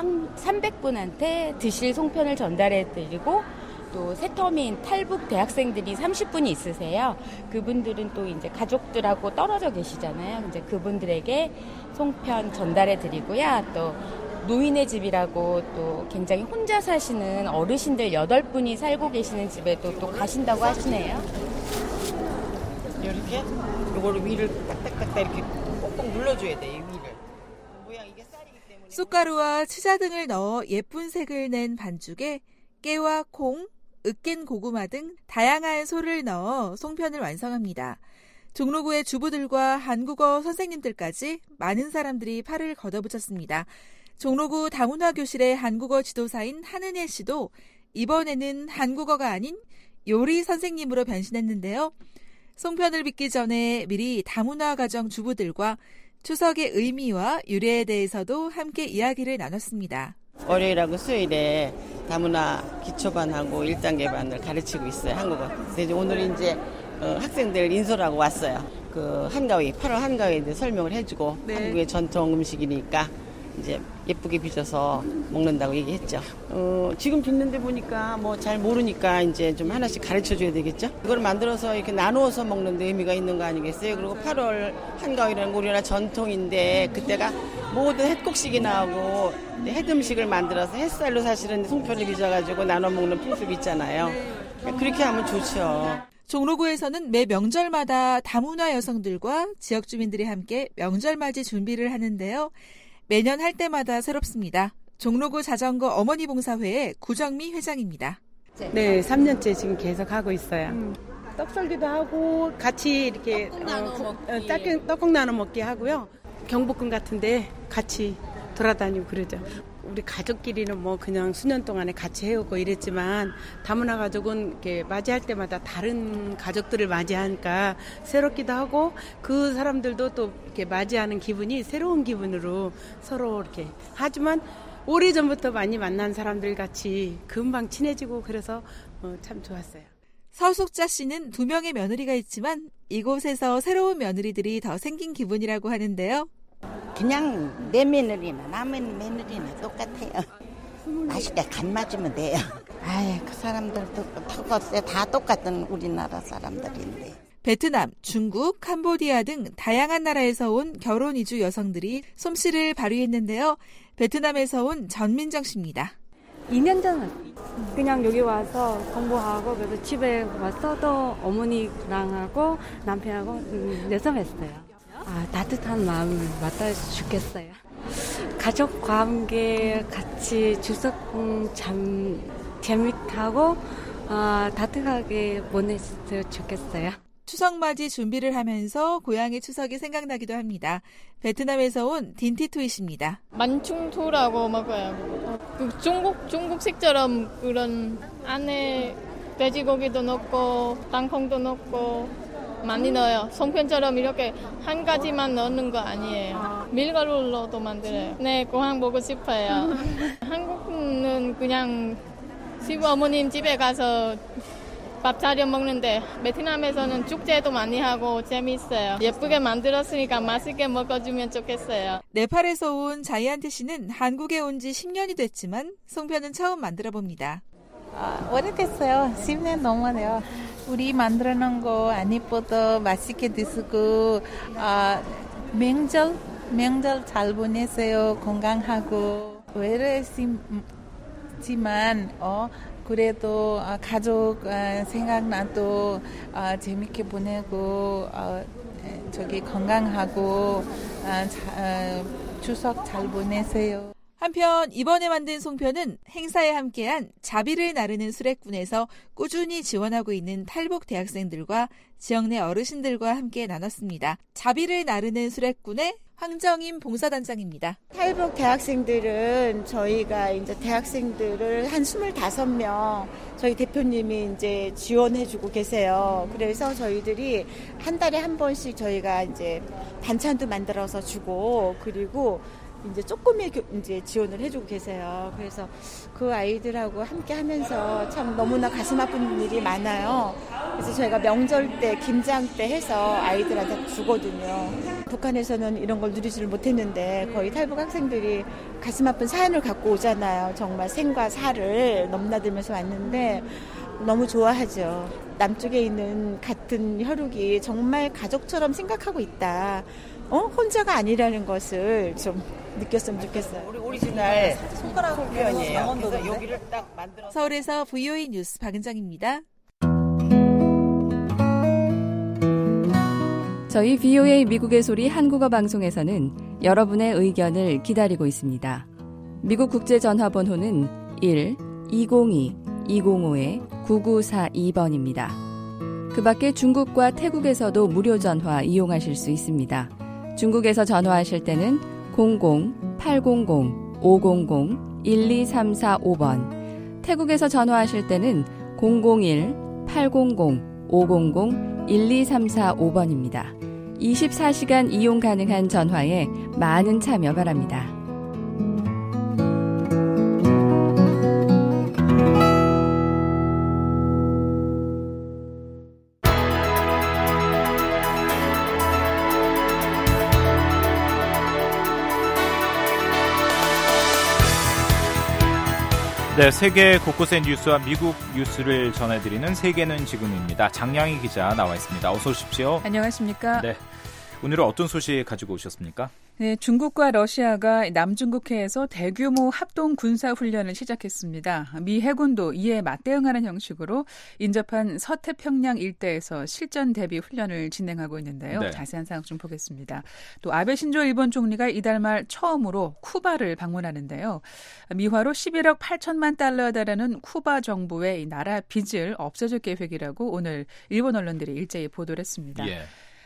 삼백 분한테 드실 송편을 전달해드리고 또 새터민 탈북 대학생들이 삼십 분이 있으세요. 그분들은 또 이제 가족들하고 떨어져 계시잖아요. 이제 그분들에게 송편 전달해드리고요. 또 노인의 집이라고 또 굉장히 혼자 사시는 어르신들 여덟 분이 살고 계시는 집에도 또 가신다고 하시네요. 이렇게 이거를 위를 딱딱딱딱 이렇게 꼭꼭 눌러줘야 돼요. 위를. 모양 이게 쌀이기 때문에. 쑥가루와 치자 등을 넣어 예쁜 색을 낸 반죽에 깨와 콩, 으깬 고구마 등 다양한 소를 넣어 송편을 완성합니다. 종로구의 주부들과 한국어 선생님들까지 많은 사람들이 팔을 걷어붙였습니다. 종로구 다문화 교실의 한국어 지도사인 한은혜 씨도 이번에는 한국어가 아닌 요리 선생님으로 변신했는데요. 송편을 빚기 전에 미리 다문화 가정 주부들과 추석의 의미와 유래에 대해서도 함께 이야기를 나눴습니다. 월요일하고 수요일에 다문화 기초반하고 일 단계반을 가르치고 있어요. 한국어. 그래서 오늘 이제 어, 학생들 인솔하고 왔어요. 그 한가위, 팔월 한가위에 설명을 해주고 네. 한국의 전통 음식이니까 이제 예쁘게 빚어서 먹는다고 얘기했죠. 어, 지금 빚는데 보니까 뭐 잘 모르니까 이제 좀 하나씩 가르쳐줘야 되겠죠. 이걸 만들어서 이렇게 나누어서 먹는 데 의미가 있는 거 아니겠어요? 그리고 팔월 한가위라는 거 우리나라 전통인데 그때가 모든 햇곡식이 나오고 햇음식을 만들어서 햇살로 사실은 송편을 빚어가지고 나눠 먹는 풍습이 있잖아요. 그렇게 하면 좋죠. 종로구에서는 매 명절마다 다문화 여성들과 지역 주민들이 함께 명절맞이 준비를 하는데요. 매년 할 때마다 새롭습니다. 종로구 자전거 어머니 봉사회의 구정미 회장입니다. 네, 삼 년째 지금 계속 하고 있어요. 음. 떡썰기도 하고 같이 이렇게 떡국 나눠 먹기, 어, 떡국 나눠 먹기 하고요. 경복궁 같은데 같이 돌아다니고 그러죠. 우리 가족끼리는 뭐 그냥 수년 동안에 같이 해오고 이랬지만 다문화 가족은 이렇게 맞이할 때마다 다른 가족들을 맞이하니까 새롭기도 하고 그 사람들도 또 이렇게 맞이하는 기분이 새로운 기분으로 서로 이렇게 하지만 오래전부터 많이 만난 사람들 같이 금방 친해지고 그래서 참 좋았어요. 서숙자 씨는 두 명의 며느리가 있지만 이곳에서 새로운 며느리들이 더 생긴 기분이라고 하는데요. 그냥 내 며느리나 남의 며느리나 똑같아요. 맛있게 간 맞으면 돼요. 아예 그 사람들도 턱없이 다 똑같은 우리나라 사람들인데. 베트남, 중국, 캄보디아 등 다양한 나라에서 온 결혼 이주 여성들이 솜씨를 발휘했는데요. 베트남에서 온 전민정 씨입니다. 이 년 전 그냥 여기 와서 공부하고 그래서 집에 와서 또 어머니랑 하고 남편하고 내섬했어요. 아, 따뜻한 마음을 맡아 주겠어요. 가족 관계 같이 추석 음, 참 재밌하고 아, 따뜻하게 보냈으면 좋겠어요. 추석 맞이 준비를 하면서 고향의 추석이 생각나기도 합니다. 베트남에서 온 딘티투이 씨입니다. 만충투라고 먹어요. 그 중국 중국식처럼 그런 안에 돼지고기도 넣고 땅콩도 넣고 많이 넣어요. 송편처럼 이렇게 한 가지만 넣는 거 아니에요. 밀가루로도 만들어요. 네, 고향 보고 싶어요. 한국은 그냥 시부어머님 집에 가서 밥 차려 먹는데 베트남에서는 축제도 많이 하고 재미있어요. 예쁘게 만들었으니까 맛있게 먹어주면 좋겠어요. 네팔에서 온 자이안트 씨는 한국에 온 지 십 년이 됐지만 송편은 처음 만들어 봅니다. 아, 오래됐어요. 십 년 넘어요. 우리 만들어 놓은 거 안 이뻐도 맛있게 드시고 아, 명절 명절 잘 보내세요. 건강하고 외로웠지만 어, 그래도 아, 가족 아, 생각나도 아, 재밌게 보내고 아, 저기 건강하고 아, 자, 아, 추석 잘 보내세요. 한편 이번에 만든 송편은 행사에 함께한 자비를 나르는 수레꾼에서 꾸준히 지원하고 있는 탈북 대학생들과 지역 내 어르신들과 함께 나눴습니다. 자비를 나르는 수레꾼의 황정임 봉사단장입니다. 탈북 대학생들은 저희가 이제 대학생들을 한 스물다섯 명 저희 대표님이 이제 지원해주고 계세요. 그래서 저희들이 한 달에 한 번씩 저희가 이제 반찬도 만들어서 주고 그리고 이제 조금의 이제 지원을 해주고 계세요. 그래서 그 아이들하고 함께 하면서 참 너무나 가슴 아픈 일이 많아요. 그래서 저희가 명절 때, 김장 때 해서 아이들한테 주거든요. 북한에서는 이런 걸 누리지를 못했는데 거의 탈북 학생들이 가슴 아픈 사연을 갖고 오잖아요. 정말 생과 사를 넘나들면서 왔는데 너무 좋아하죠. 남쪽에 있는 같은 혈육이 정말 가족처럼 생각하고 있다. 어? 혼자가 아니라는 것을 좀 느꼈으면 좋겠어요. 우리 오리지널 손가락 표현이에요. 그래서 여기를 딱 만들어. 서울에서 브이오에이 뉴스 박은정입니다. 저희 브이오에이 미국의 소리 한국어 방송에서는 여러분의 의견을 기다리고 있습니다. 미국 국제전화번호는 일 이공이 이공오 구구사이 번입니다. 그 밖에 중국과 태국에서도 무료 전화 이용하실 수 있습니다. 중국에서 전화하실 때는 공공 팔공공 오공공 일이삼사오 번, 태국에서 전화하실 때는 공공일 팔공공 오공공 일이삼사오 번입니다. 이십사 시간 이용 가능한 전화에 많은 참여 바랍니다. 네, 세계 곳곳의 뉴스와 미국 뉴스를 전해드리는 세계는 지금입니다. 장량희 기자 나와 있습니다. 어서 오십시오. 안녕하십니까? 네, 오늘은 어떤 소식 가지고 오셨습니까? 네, 중국과 러시아가 남중국해에서 대규모 합동 군사 훈련을 시작했습니다. 미 해군도 이에 맞대응하는 형식으로 인접한 서태평양 일대에서 실전 대비 훈련을 진행하고 있는데요. 네. 자세한 사항 좀 보겠습니다. 또 아베 신조 일본 총리가 이달 말 처음으로 쿠바를 방문하는데요. 미화로 십일억 팔천만 달러에 달하는 쿠바 정부의 나라 빚을 없애줄 계획이라고 오늘 일본 언론들이 일제히 보도를 했습니다. 예.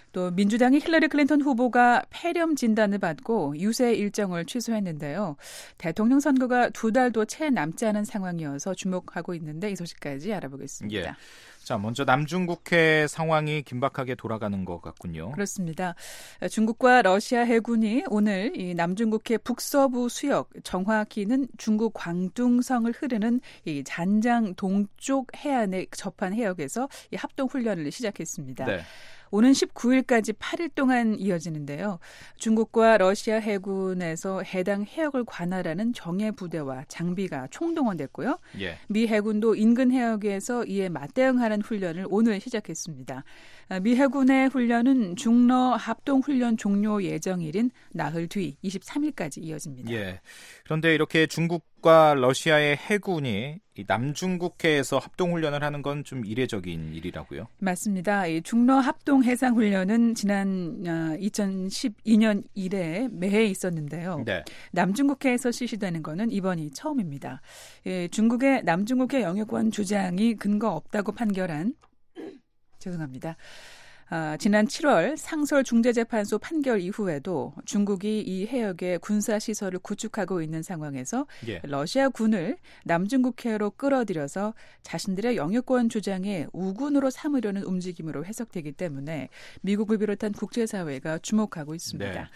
또 민주당이 힐러리 클린턴 후보가 폐렴 진단을 받고 유세 일정을 취소했는데요. 대통령 선거가 두 달도 채 남지 않은 상황이어서 주목하고 있는데 이 소식까지 알아보겠습니다. 예. 자, 먼저 남중국해 상황이 긴박하게 돌아가는 것 같군요. 그렇습니다. 중국과 러시아 해군이 오늘 이 남중국해 북서부 수역, 정확히는 중국 광둥성을 흐르는 이 잔장 동쪽 해안에 접한 해역에서 이 합동 훈련을 시작했습니다. 네. 오는 십구 일까지 팔 일 동안 이어지는데요. 중국과 러시아 해군에서 해당 해역을 관할하는 정예 부대와 장비가 총동원됐고요. 예. 미 해군도 인근 해역에서 이에 맞대응하는 훈련을 오늘 시작했습니다. 미 해군의 훈련은 중러 합동훈련 종료 예정일인 나흘 뒤 이십삼 일까지 이어집니다. 예. 그런데 이렇게 중국과 러시아의 해군이 이 남중국해에서 합동훈련을 하는 건 좀 이례적인 일이라고요? 맞습니다. 이 중러 합동해상훈련은 지난 이천십이 년 이래 매해 있었는데요. 네. 남중국해에서 실시되는 거는 이번이 처음입니다. 예, 중국의 남중국해 영유권 주장이 근거 없다고 판결한 죄송합니다. 아, 지난 칠월 상설중재재판소 판결 이후에도 중국이 이 해역에 군사시설을 구축하고 있는 상황에서 예. 러시아 군을 남중국해로 끌어들여서 자신들의 영유권 주장에 우군으로 삼으려는 움직임으로 해석되기 때문에 미국을 비롯한 국제사회가 주목하고 있습니다. 네.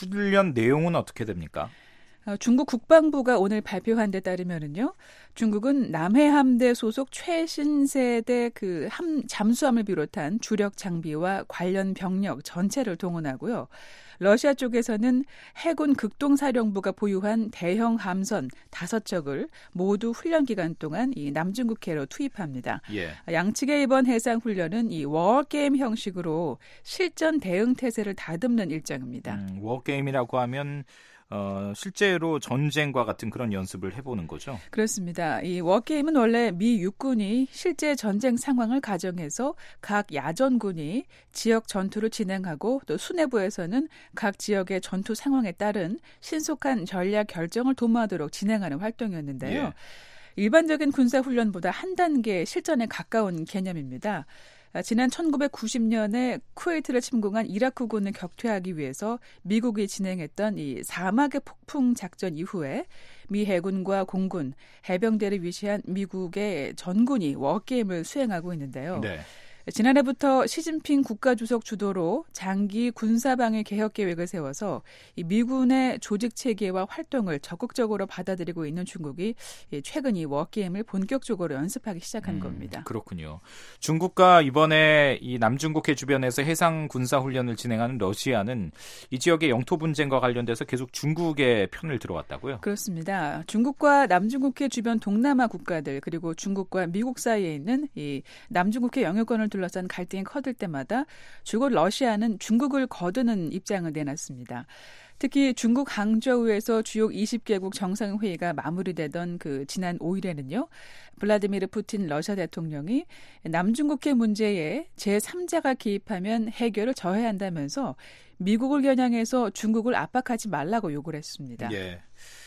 훈련 내용은 어떻게 됩니까? 중국 국방부가 오늘 발표한 데 따르면은요, 중국은 남해함대 소속 최신 세대 그 함, 잠수함을 비롯한 주력 장비와 관련 병력 전체를 동원하고요. 러시아 쪽에서는 해군 극동사령부가 보유한 대형 함선 다섯 척을 모두 훈련 기간 동안 이 남중국해로 투입합니다. 예. 양측의 이번 해상 훈련은 이 워게임 형식으로 실전 대응 태세를 다듬는 일정입니다. 음, 워게임이라고 하면 어, 실제로 전쟁과 같은 그런 연습을 해보는 거죠? 그렇습니다. 이 워게임은 원래 미 육군이 실제 전쟁 상황을 가정해서 각 야전군이 지역 전투를 진행하고 또 수뇌부에서는 각 지역의 전투 상황에 따른 신속한 전략 결정을 도모하도록 진행하는 활동이었는데요. 예. 일반적인 군사훈련보다 한 단계 실전에 가까운 개념입니다. 지난 천구백구십 년에 쿠웨이트를 침공한 이라크군을 격퇴하기 위해서 미국이 진행했던 이 사막의 폭풍 작전 이후에 미 해군과 공군, 해병대를 위시한 미국의 전군이 워게임을 수행하고 있는데요. 네. 지난해부터 시진핑 국가주석 주도로 장기 군사방위 개혁 계획을 세워서 이 미군의 조직 체계와 활동을 적극적으로 받아들이고 있는 중국이 최근 이 워게임을 본격적으로 연습하기 시작한 음, 겁니다. 그렇군요. 중국과 이번에 이 남중국해 주변에서 해상 군사 훈련을 진행하는 러시아는 이 지역의 영토 분쟁과 관련돼서 계속 중국의 편을 들어왔다고요? 그렇습니다. 중국과 남중국해 주변 동남아 국가들 그리고 중국과 미국 사이에 있는 이 남중국해 영유권을 둘러싼 갈등이 커질 때마다 주로 러시아는 중국을 거두는 입장을 내놨습니다. 특히 중국 항저우에서 주요 이십 개국 정상회의가 마무리되던 그 지난 오 일에는요. 블라디미르 푸틴 러시아 대통령이 남중국해 문제에 제삼자가 개입하면 해결을 저해한다면서 미국을 겨냥해서 중국을 압박하지 말라고 요구를 했습니다. 예.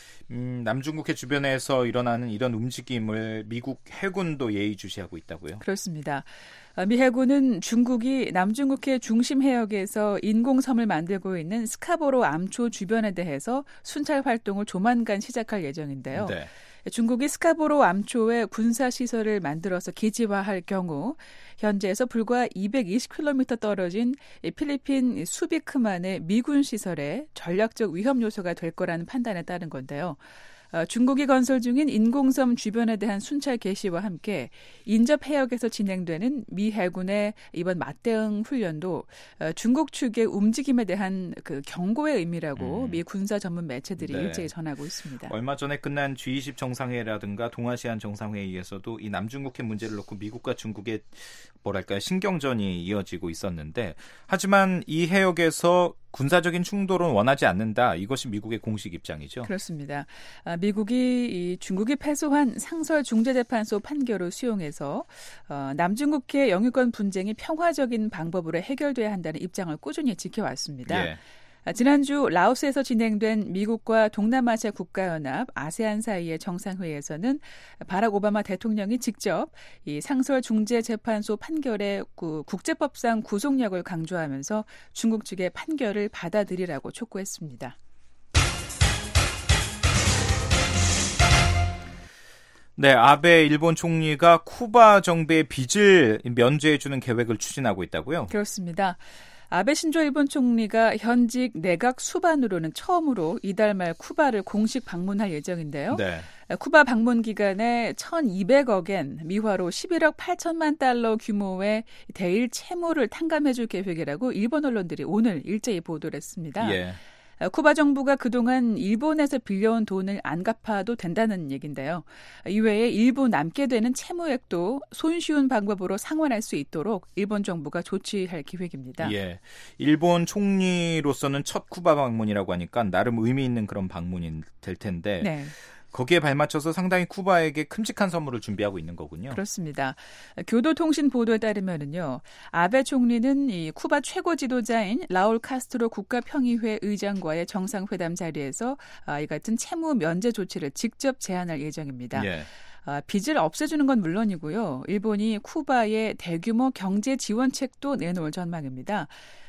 음, 남중국해 주변에서 일어나는 이런 움직임을 미국 해군도 예의주시하고 있다고요? 그렇습니다. 미 해군은 중국이 남중국해 중심 해역에서 인공섬을 만들고 있는 스카보로 암초 주변에 대해서 순찰 활동을 조만간 시작할 예정인데요. 네. 중국이 스카보로 암초에 군사시설을 만들어서 기지화할 경우 현재에서 불과 이백이십 킬로미터 떨어진 필리핀 수비크만의 미군 시설에 전략적 위험 요소가 될 거라는 판단에 따른 건데요. 어, 중국이 건설 중인 인공섬 주변에 대한 순찰 개시와 함께 인접 해역에서 진행되는 미 해군의 이번 맞대응 훈련도 어, 중국 측의 움직임에 대한 그 경고의 의미라고 음. 미 군사 전문 매체들이 네. 일제히 전하고 있습니다. 얼마 전에 끝난 지 이십 정상회의라든가 동아시안 정상회의에서도 이 남중국해 문제를 놓고 미국과 중국의 뭐랄까요 신경전이 이어지고 있었는데 하지만 이 해역에서 군사적인 충돌은 원하지 않는다. 이것이 미국의 공식 입장이죠. 그렇습니다. 아, 미국이 이 중국이 패소한 상설중재재판소 판결을 수용해서 어, 남중국해 영유권 분쟁이 평화적인 방법으로 해결돼야 한다는 입장을 꾸준히 지켜왔습니다. 예. 지난주 라오스에서 진행된 미국과 동남아시아 국가연합 아세안 사이의 정상회의에서는 바락 오바마 대통령이 직접 이 상설중재재판소 판결의 국제법상 구속력을 강조하면서 중국 측의 판결을 받아들이라고 촉구했습니다. 네, 아베 일본 총리가 쿠바 정부의 빚을 면제해주는 계획을 추진하고 있다고요? 그렇습니다. 아베 신조 일본 총리가 현직 내각 수반으로는 처음으로 이달 말 쿠바를 공식 방문할 예정인데요. 네. 쿠바 방문 기간에 천이백억엔, 미화로 십일억 팔천만 달러 규모의 대일 채무를 탕감해줄 계획이라고 일본 언론들이 오늘 일제히 보도를 했습니다. 예. 쿠바 정부가 그동안 일본에서 빌려온 돈을 안 갚아도 된다는 얘기인데요. 이외에 일부 남게 되는 채무액도 손쉬운 방법으로 상환할 수 있도록 일본 정부가 조치할 계획입니다. 예, 일본 총리로서는 첫 쿠바 방문이라고 하니까 나름 의미 있는 그런 방문이 될 텐데 네. 거기에 발맞춰서 상당히 쿠바에게 큼직한 선물을 준비하고 있는 거군요. 그렇습니다. 교도통신 보도에 따르면은요, 아베 총리는 이 쿠바 최고 지도자인 라울 카스트로 국가평의회 의장과의 정상회담 자리에서 이 같은 채무 면제 조치를 직접 제안할 예정입니다. 예. 아, 빚을 없애주는 건 물론이고요, 일본이 쿠바에 대규모 경제 지원책도 내놓을 전망입니다.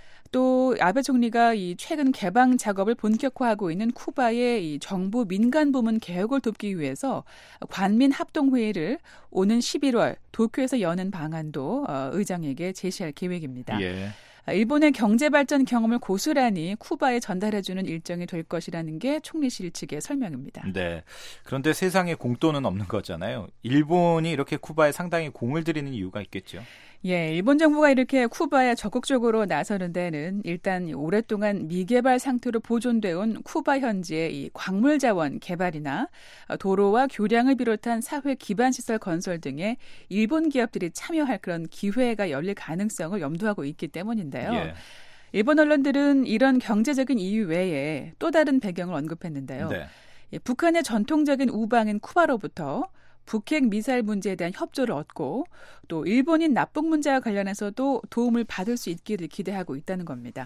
또 아베 총리가 이 최근 개방 작업을 본격화하고 있는 쿠바의 이 정부 민간 부문 개혁을 돕기 위해서 관민 합동 회의를 오는 십일월 도쿄에서 여는 방안도 어, 의장에게 제시할 계획입니다. 예. 일본의 경제 발전 경험을 고스란히 쿠바에 전달해주는 일정이 될 것이라는 게 총리실 측의 설명입니다. 네. 그런데 세상에 공돈은 없는 거잖아요. 일본이 이렇게 쿠바에 상당히 공을 들이는 이유가 있겠죠. 예, 일본 정부가 이렇게 쿠바에 적극적으로 나서는 데는 일단 오랫동안 미개발 상태로 보존되어 온 쿠바 현지의 이 광물 자원 개발이나 도로와 교량을 비롯한 사회 기반 시설 건설 등에 일본 기업들이 참여할 그런 기회가 열릴 가능성을 염두하고 있기 때문인데요. 예. 일본 언론들은 이런 경제적인 이유 외에 또 다른 배경을 언급했는데요. 네. 예, 북한의 전통적인 우방인 쿠바로부터 북핵 미사일 문제에 대한 협조를 얻고 또 일본인 납북 문제와 관련해서도 도움을 받을 수 있기를 기대하고 있다는 겁니다.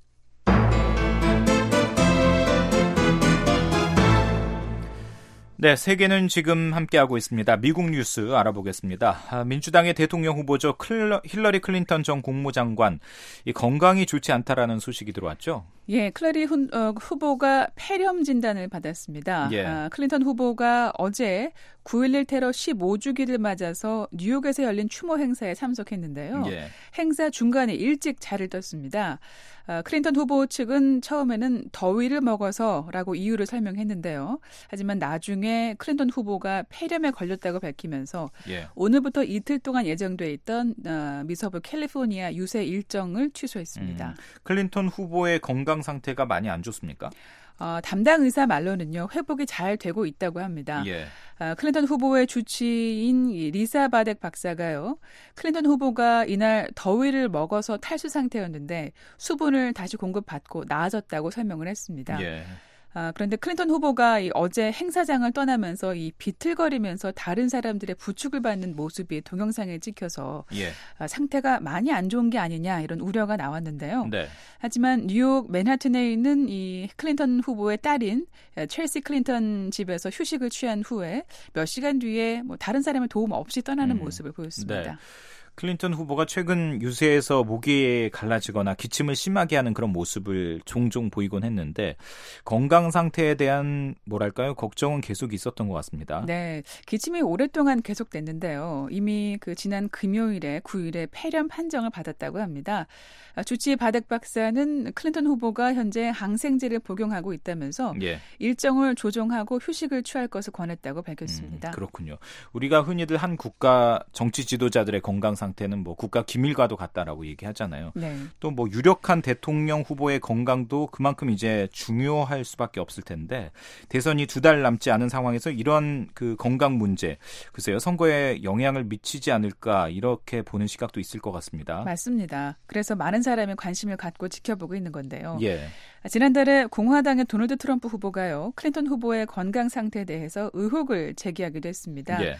네, 세계는 지금 함께하고 있습니다. 미국 뉴스 알아보겠습니다. 아, 민주당의 대통령 후보죠. 클러, 힐러리 클린턴 전 국무장관, 이 건강이 좋지 않다라는 소식이 들어왔죠? 예, 클래리 후, 어, 후보가 폐렴 진단을 받았습니다. 예. 아, 클린턴 후보가 어제 구일일 테러 십오 주기를 맞아서 뉴욕에서 열린 추모 행사에 참석했는데요. 예. 행사 중간에 일찍 자를 떴습니다. 아, 클린턴 후보 측은 처음에는 더위를 먹어서라고 이유를 설명했는데요. 하지만 나중에 클린턴 후보가 폐렴에 걸렸다고 밝히면서 예. 오늘부터 이틀 동안 예정돼 있던 어, 미서부 캘리포니아 유세 일정을 취소했습니다. 음, 클린턴 후보의 건강 상태가 많이 안 좋습니까? 어, 담당 의사 말로는요, 회복이 잘 되고 있다고 합니다. 예. 어, 클린턴 후보의 주치인 리사 바덱 박사가요, 클린턴 후보가 이날 더위를 먹어서 탈수 상태였는데 수분을 다시 공급받고 나아졌다고 설명을 했습니다. 예. 아, 그런데 클린턴 후보가 이 어제 행사장을 떠나면서 이 비틀거리면서 다른 사람들의 부축을 받는 모습이 동영상에 찍혀서 예. 아, 상태가 많이 안 좋은 게 아니냐 이런 우려가 나왔는데요. 네. 하지만 뉴욕 맨하튼에 있는 이 클린턴 후보의 딸인 첼시 클린턴 집에서 휴식을 취한 후에 몇 시간 뒤에 뭐 다른 사람의 도움 없이 떠나는 음. 모습을 보였습니다. 네. 클린턴 후보가 최근 유세에서 목이 갈라지거나 기침을 심하게 하는 그런 모습을 종종 보이곤 했는데 건강 상태에 대한 뭐랄까요? 걱정은 계속 있었던 것 같습니다. 네, 기침이 오랫동안 계속됐는데요. 이미 그 지난 금요일에 구일에 폐렴 판정을 받았다고 합니다. 주치 바덱 박사는 클린턴 후보가 현재 항생제를 복용하고 있다면서 예. 일정을 조정하고 휴식을 취할 것을 권했다고 밝혔습니다. 음, 그렇군요. 우리가 흔히들 한 국가 정치 지도자들의 건강 상태는 뭐 국가 기밀과도 같다라고 얘기하잖아요. 네. 또 뭐 유력한 대통령 후보의 건강도 그만큼 이제 중요할 수밖에 없을 텐데 대선이 두 달 남지 않은 상황에서 이런 그 건강 문제, 글쎄요, 선거에 영향을 미치지 않을까 이렇게 보는 시각도 있을 것 같습니다. 맞습니다. 그래서 많은 사람이 관심을 갖고 지켜보고 있는 건데요. 예. 지난달에 공화당의 도널드 트럼프 후보가요, 클린턴 후보의 건강 상태에 대해서 의혹을 제기하기도 했습니다. 예.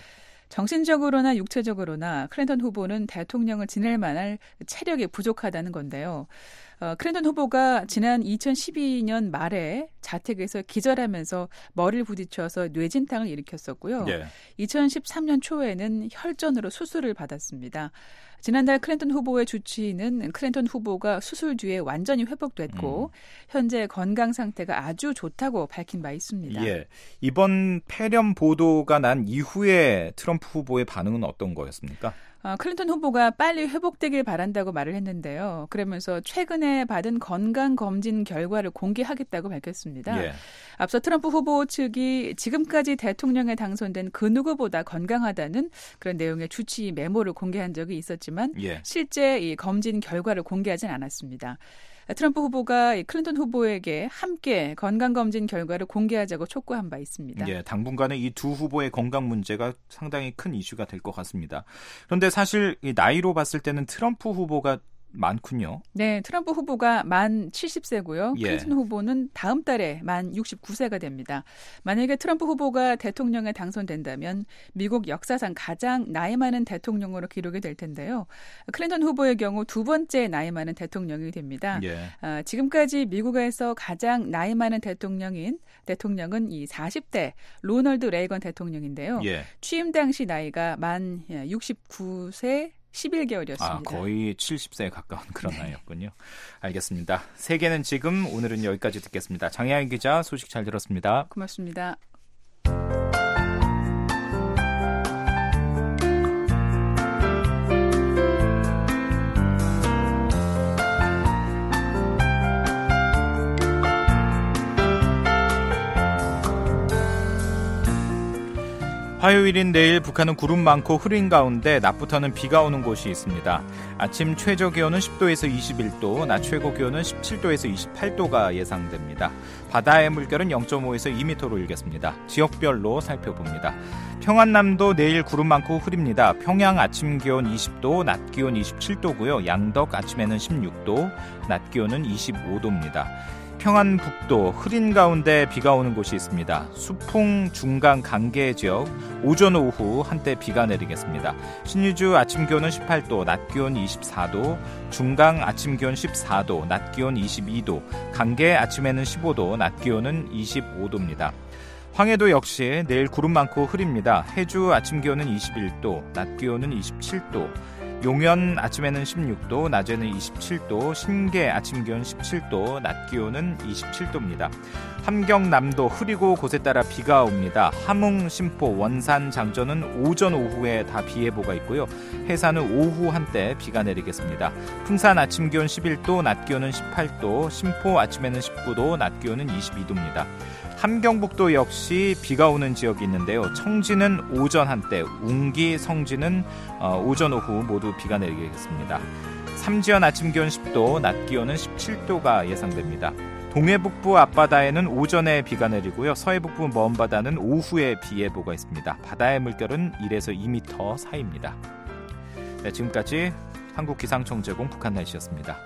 정신적으로나 육체적으로나 클린턴 후보는 대통령을 지낼 만할 체력이 부족하다는 건데요. 어, 클린턴 후보가 지난 이천십이 년 말에 자택에서 기절하면서 머리를 부딪혀서 뇌진탕을 일으켰었고요. 예. 이천십삼 년 초에는 혈전으로 수술을 받았습니다. 지난달 클린턴 후보의 주치의는 클린턴 후보가 수술 뒤에 완전히 회복됐고 음. 현재 건강 상태가 아주 좋다고 밝힌 바 있습니다. 예. 이번 폐렴 보도가 난 이후에 트럼프 후보의 반응은 어떤 거였습니까? 어, 클린턴 후보가 빨리 회복되길 바란다고 말을 했는데요. 그러면서 최근에 받은 건강검진 결과를 공개하겠다고 밝혔습니다. 예. 앞서 트럼프 후보 측이 지금까지 대통령에 당선된 그 누구보다 건강하다는 그런 내용의 주치의 메모를 공개한 적이 있었지만 예. 실제 이 검진 결과를 공개하진 않았습니다. 트럼프 후보가 클린턴 후보에게 함께 건강검진 결과를 공개하자고 촉구한 바 있습니다. 예, 당분간은 이 두 후보의 건강 문제가 상당히 큰 이슈가 될 것 같습니다. 그런데 사실 이 나이로 봤을 때는 트럼프 후보가 많군요. 네, 트럼프 후보가 만 칠십 세고요. 예. 클린턴 후보는 다음 달에 만 육십구 세가 됩니다. 만약에 트럼프 후보가 대통령에 당선된다면 미국 역사상 가장 나이 많은 대통령으로 기록이 될 텐데요. 클린턴 후보의 경우 두 번째 나이 많은 대통령이 됩니다. 예. 아, 지금까지 미국에서 가장 나이 많은 대통령인 대통령은 이 사십 대 로널드 레이건 대통령인데요. 예. 취임 당시 나이가 만 육십구 세 십일 개월이었습니다. 아, 거의 칠십 세에 가까운 그런 네. 나이였군요. 알겠습니다. 세계는 지금 오늘은 여기까지 듣겠습니다. 장혜연 기자 소식 잘 들었습니다. 고맙습니다. 화요일인 내일 북한은 구름 많고 흐린 가운데 낮부터는 비가 오는 곳이 있습니다. 아침 최저 기온은 십 도에서 이십일 도, 낮 최고 기온은 십칠 도에서 이십팔 도가 예상됩니다. 바다의 물결은 영 점 오에서 이 미터로 일겠습니다. 지역별로 살펴봅니다. 평안남도 내일 구름 많고 흐립니다. 평양 아침 기온 이십 도, 낮 기온 이십칠 도고요. 양덕 아침에는 십육 도, 낮 기온은 이십오 도입니다. 평안북도 흐린 가운데 비가 오는 곳이 있습니다. 수풍 중강 강계 지역 오전 오후 한때 비가 내리겠습니다. 신의주 아침 기온은 십팔 도, 낮 기온 이십사 도, 중강 아침 기온 십사 도, 낮 기온 이십이 도, 강계 아침에는 십오 도, 낮 기온은 이십오 도입니다. 황해도 역시 내일 구름 많고 흐립니다. 해주 아침 기온은 이십일 도, 낮 기온은 이십칠 도, 용현 아침에는 십육 도, 낮에는 이십칠 도, 신계 아침 기온 십칠 도, 낮 기온은 이십칠 도입니다. 함경남도 흐리고 곳에 따라 비가 옵니다. 함흥, 심포, 원산, 장전은 오전 오후에 다 비 예보가 있고요. 해산은 오후 한때 비가 내리겠습니다. 풍산 아침 기온 십일 도, 낮 기온은 십팔 도, 심포 아침에는 십구 도, 낮 기온은 이십이 도입니다. 함경북도 역시 비가 오는 지역이 있는데요. 청진은 오전 한때, 웅기, 성진은 오전 오후 모두 비가 내리겠습니다. 삼지연 아침 기온 십 도, 낮 기온은 십칠 도가 예상됩니다. 동해북부 앞바다에는 오전에 비가 내리고요. 서해북부 먼바다는 오후에 비 예보가 있습니다. 바다의 물결은 일에서 이 미터 사이입니다. 네, 지금까지 한국기상청제공 북한 날씨였습니다.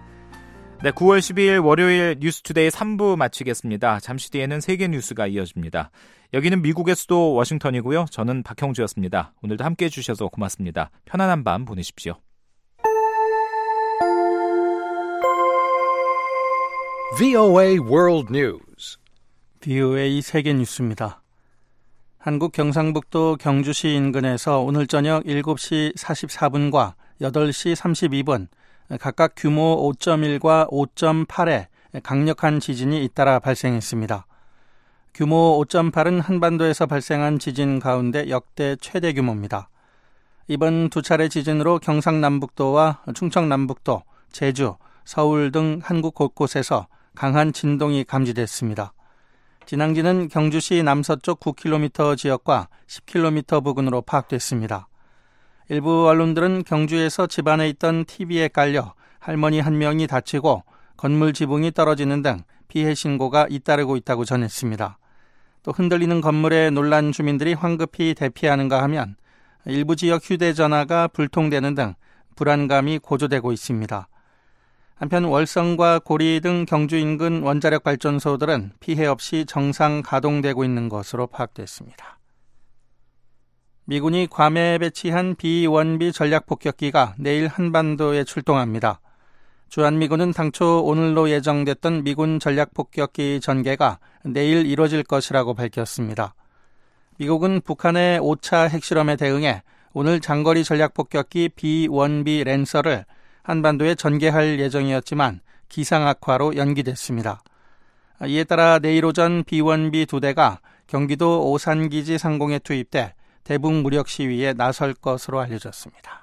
네, 구월 십이일 월요일 뉴스투데이 삼 부 마치겠습니다. 잠시 뒤에는 세계 뉴스가 이어집니다. 여기는 미국의 수도 워싱턴이고요. 저는 박형주였습니다. 오늘도 함께해 주셔서 고맙습니다. 편안한 밤 보내십시오. 브이오에이 World News. 브이오에이 세계 뉴스입니다. 한국 경상북도 경주시 인근에서 오늘 저녁 일곱 시 사십사 분과 여덟 시 삼십이 분 각각 규모 오 점 일과 오 점 팔의 강력한 지진이 잇따라 발생했습니다. 규모 오 점 팔은 한반도에서 발생한 지진 가운데 역대 최대 규모입니다. 이번 두 차례 지진으로 경상남북도와 충청남북도, 제주, 서울 등 한국 곳곳에서 강한 진동이 감지됐습니다. 진앙지는 경주시 남서쪽 구 킬로미터 지역과 십 킬로미터 부근으로 파악됐습니다. 일부 언론들은 경주에서 집안에 있던 티비에 깔려 할머니 한 명이 다치고 건물 지붕이 떨어지는 등 피해 신고가 잇따르고 있다고 전했습니다. 또 흔들리는 건물에 놀란 주민들이 황급히 대피하는가 하면 일부 지역 휴대전화가 불통되는 등 불안감이 고조되고 있습니다. 한편 월성과 고리 등 경주 인근 원자력 발전소들은 피해 없이 정상 가동되고 있는 것으로 파악됐습니다. 미군이 괌에 배치한 비원비 전략폭격기가 내일 한반도에 출동합니다. 주한미군은 당초 오늘로 예정됐던 미군 전략폭격기 전개가 내일 이뤄질 것이라고 밝혔습니다. 미국은 북한의 오 차 핵실험에 대응해 오늘 장거리 전략폭격기 비 원 비 랜서를 한반도에 전개할 예정이었지만 기상 악화로 연기됐습니다. 이에 따라 내일 오전 비 원 비 두 대가 경기도 오산기지 상공에 투입돼 대북 무력 시위에 나설 것으로 알려졌습니다.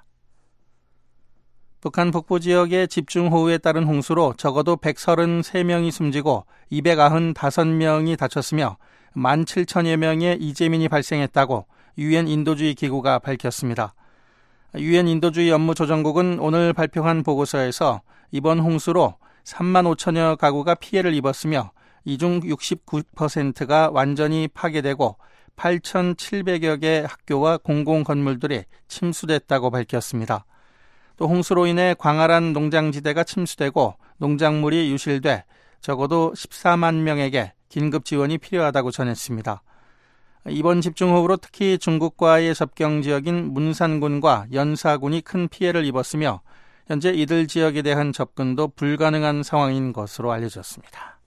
북한 북부 지역의 집중호우에 따른 홍수로 적어도 백삼십삼 명이 숨지고 이백구십오 명이 다쳤으며 만 칠천여 명의 이재민이 발생했다고 유엔 인도주의 기구가 밝혔습니다. 유엔 인도주의 업무조정국은 오늘 발표한 보고서에서 이번 홍수로 삼만 오천여 가구가 피해를 입었으며 이 중 육십구 퍼센트가 완전히 파괴되고 팔천칠백여 개 학교와 공공건물들이 침수됐다고 밝혔습니다. 또 홍수로 인해 광활한 농장지대가 침수되고 농작물이 유실돼 적어도 십사만 명에게 긴급 지원이 필요하다고 전했습니다. 이번 집중호우로 특히 중국과의 접경 지역인 문산군과 연사군이 큰 피해를 입었으며 현재 이들 지역에 대한 접근도 불가능한 상황인 것으로 알려졌습니다.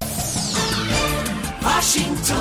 워싱턴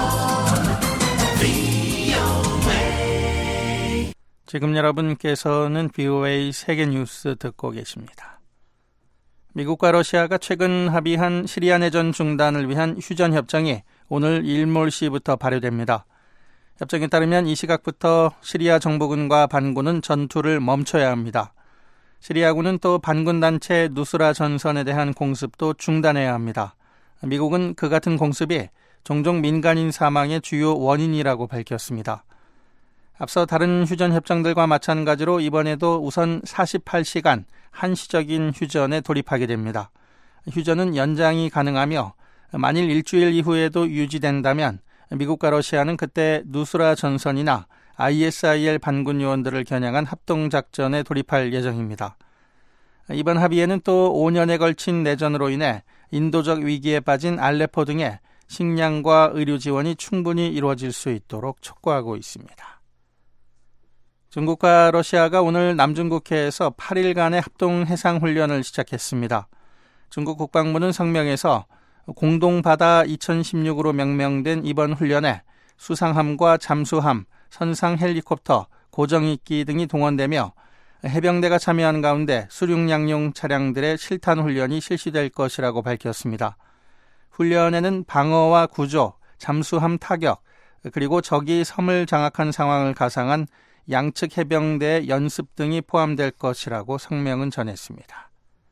브이오에이 지금 여러분께서는 브이오에이 세계뉴스 듣고 계십니다. 미국과 러시아가 최근 합의한 시리아 내전 중단을 위한 휴전협정이 오늘 일몰시부터 발효됩니다. 협정에 따르면 이 시각부터 시리아 정부군과 반군은 전투를 멈춰야 합니다. 시리아군은 또 반군단체 누스라 전선에 대한 공습도 중단해야 합니다. 미국은 그 같은 공습이 종종 민간인 사망의 주요 원인이라고 밝혔습니다. 앞서 다른 휴전 협정들과 마찬가지로 이번에도 우선 사십팔 시간 한시적인 휴전에 돌입하게 됩니다. 휴전은 연장이 가능하며 만일 일주일 이후에도 유지된다면 미국과 러시아는 그때 누스라 전선이나 아이에스아이엘 반군 요원들을 겨냥한 합동작전에 돌입할 예정입니다. 이번 합의에는 또 오 년에 걸친 내전으로 인해 인도적 위기에 빠진 알레포 등의 식량과 의료 지원이 충분히 이루어질 수 있도록 촉구하고 있습니다. 중국과 러시아가 오늘 남중국해에서 팔 일간의 합동 해상훈련을 시작했습니다. 중국 국방부는 성명에서 공동바다 이천십육으로 명명된 이번 훈련에 수상함과 잠수함, 선상 헬리콥터, 고정익기 등이 동원되며 해병대가 참여한 가운데 수륙양용 차량들의 실탄 훈련이 실시될 것이라고 밝혔습니다. 훈련에는 방어와 구조, 잠수함 타격, 그리고 적이 섬을 장악한 상황을 가상한 양측 해병대의 연습 등이 포함될 것이라고 성명은 전했습니다.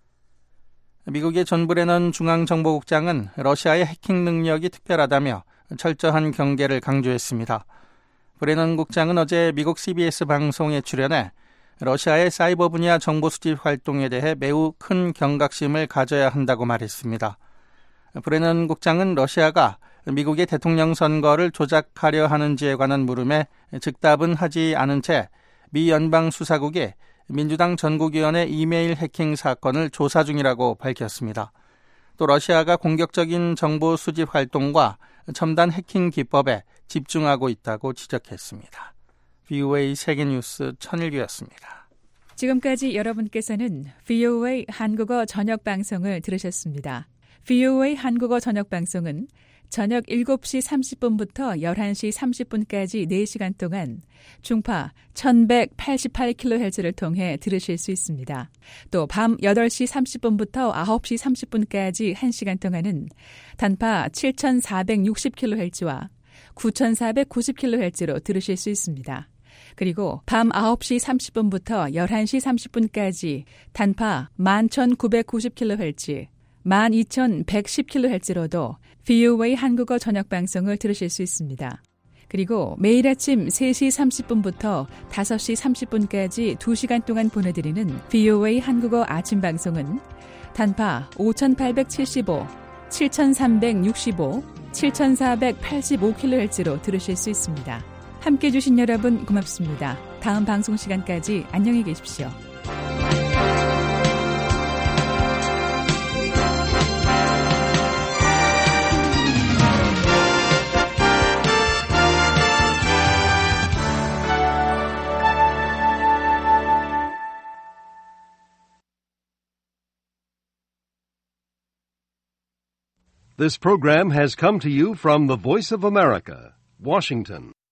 미국의 존 브레넌 중앙정보국장은 러시아의 해킹 능력이 특별하다며 철저한 경계를 강조했습니다. 브레넌 국장은 어제 미국 씨비에스 방송에 출연해 러시아의 사이버 분야 정보 수집 활동에 대해 매우 큰 경각심을 가져야 한다고 말했습니다. 브레넌 국장은 러시아가 미국의 대통령 선거를 조작하려 하는지에 관한 물음에 즉답은 하지 않은 채 미 연방수사국이 민주당 전국위원회 이메일 해킹 사건을 조사 중이라고 밝혔습니다. 또 러시아가 공격적인 정보 수집 활동과 첨단 해킹 기법에 집중하고 있다고 지적했습니다. 브이오에이 세계뉴스 천일규였습니다. 지금까지 여러분께서는 브이오에이 한국어 저녁 방송을 들으셨습니다. 브이오에이 한국어 저녁 방송은 저녁 일곱 시 삼십 분부터 열한 시 삼십 분까지 네 시간 동안 중파 천백팔십팔 킬로헤르츠를 통해 들으실 수 있습니다. 또 밤 여덟 시 삼십 분부터 아홉 시 삼십 분까지 한 시간 동안은 단파 칠천사백육십 킬로헤르츠와 구천사백구십 킬로헤르츠로 들으실 수 있습니다. 그리고 밤 아홉 시 삼십 분부터 열한 시 삼십 분까지 단파 만 천구백구십 킬로헤르츠, 만 이천백십 킬로헤르츠로도 브이오에이 한국어 저녁 방송을 들으실 수 있습니다. 그리고 매일 아침 세 시 삼십 분부터 다섯 시 삼십 분까지 두 시간 동안 보내드리는 브이오에이 한국어 아침 방송은 단파 오천팔백칠십오, 칠천삼백육십오, 칠천사백팔십오 킬로헤르츠로 들으실 수 있습니다. 함께해 주신 여러분 고맙습니다. 다음 방송 시간까지 안녕히 계십시오. This program has come to you from the Voice of America, Washington.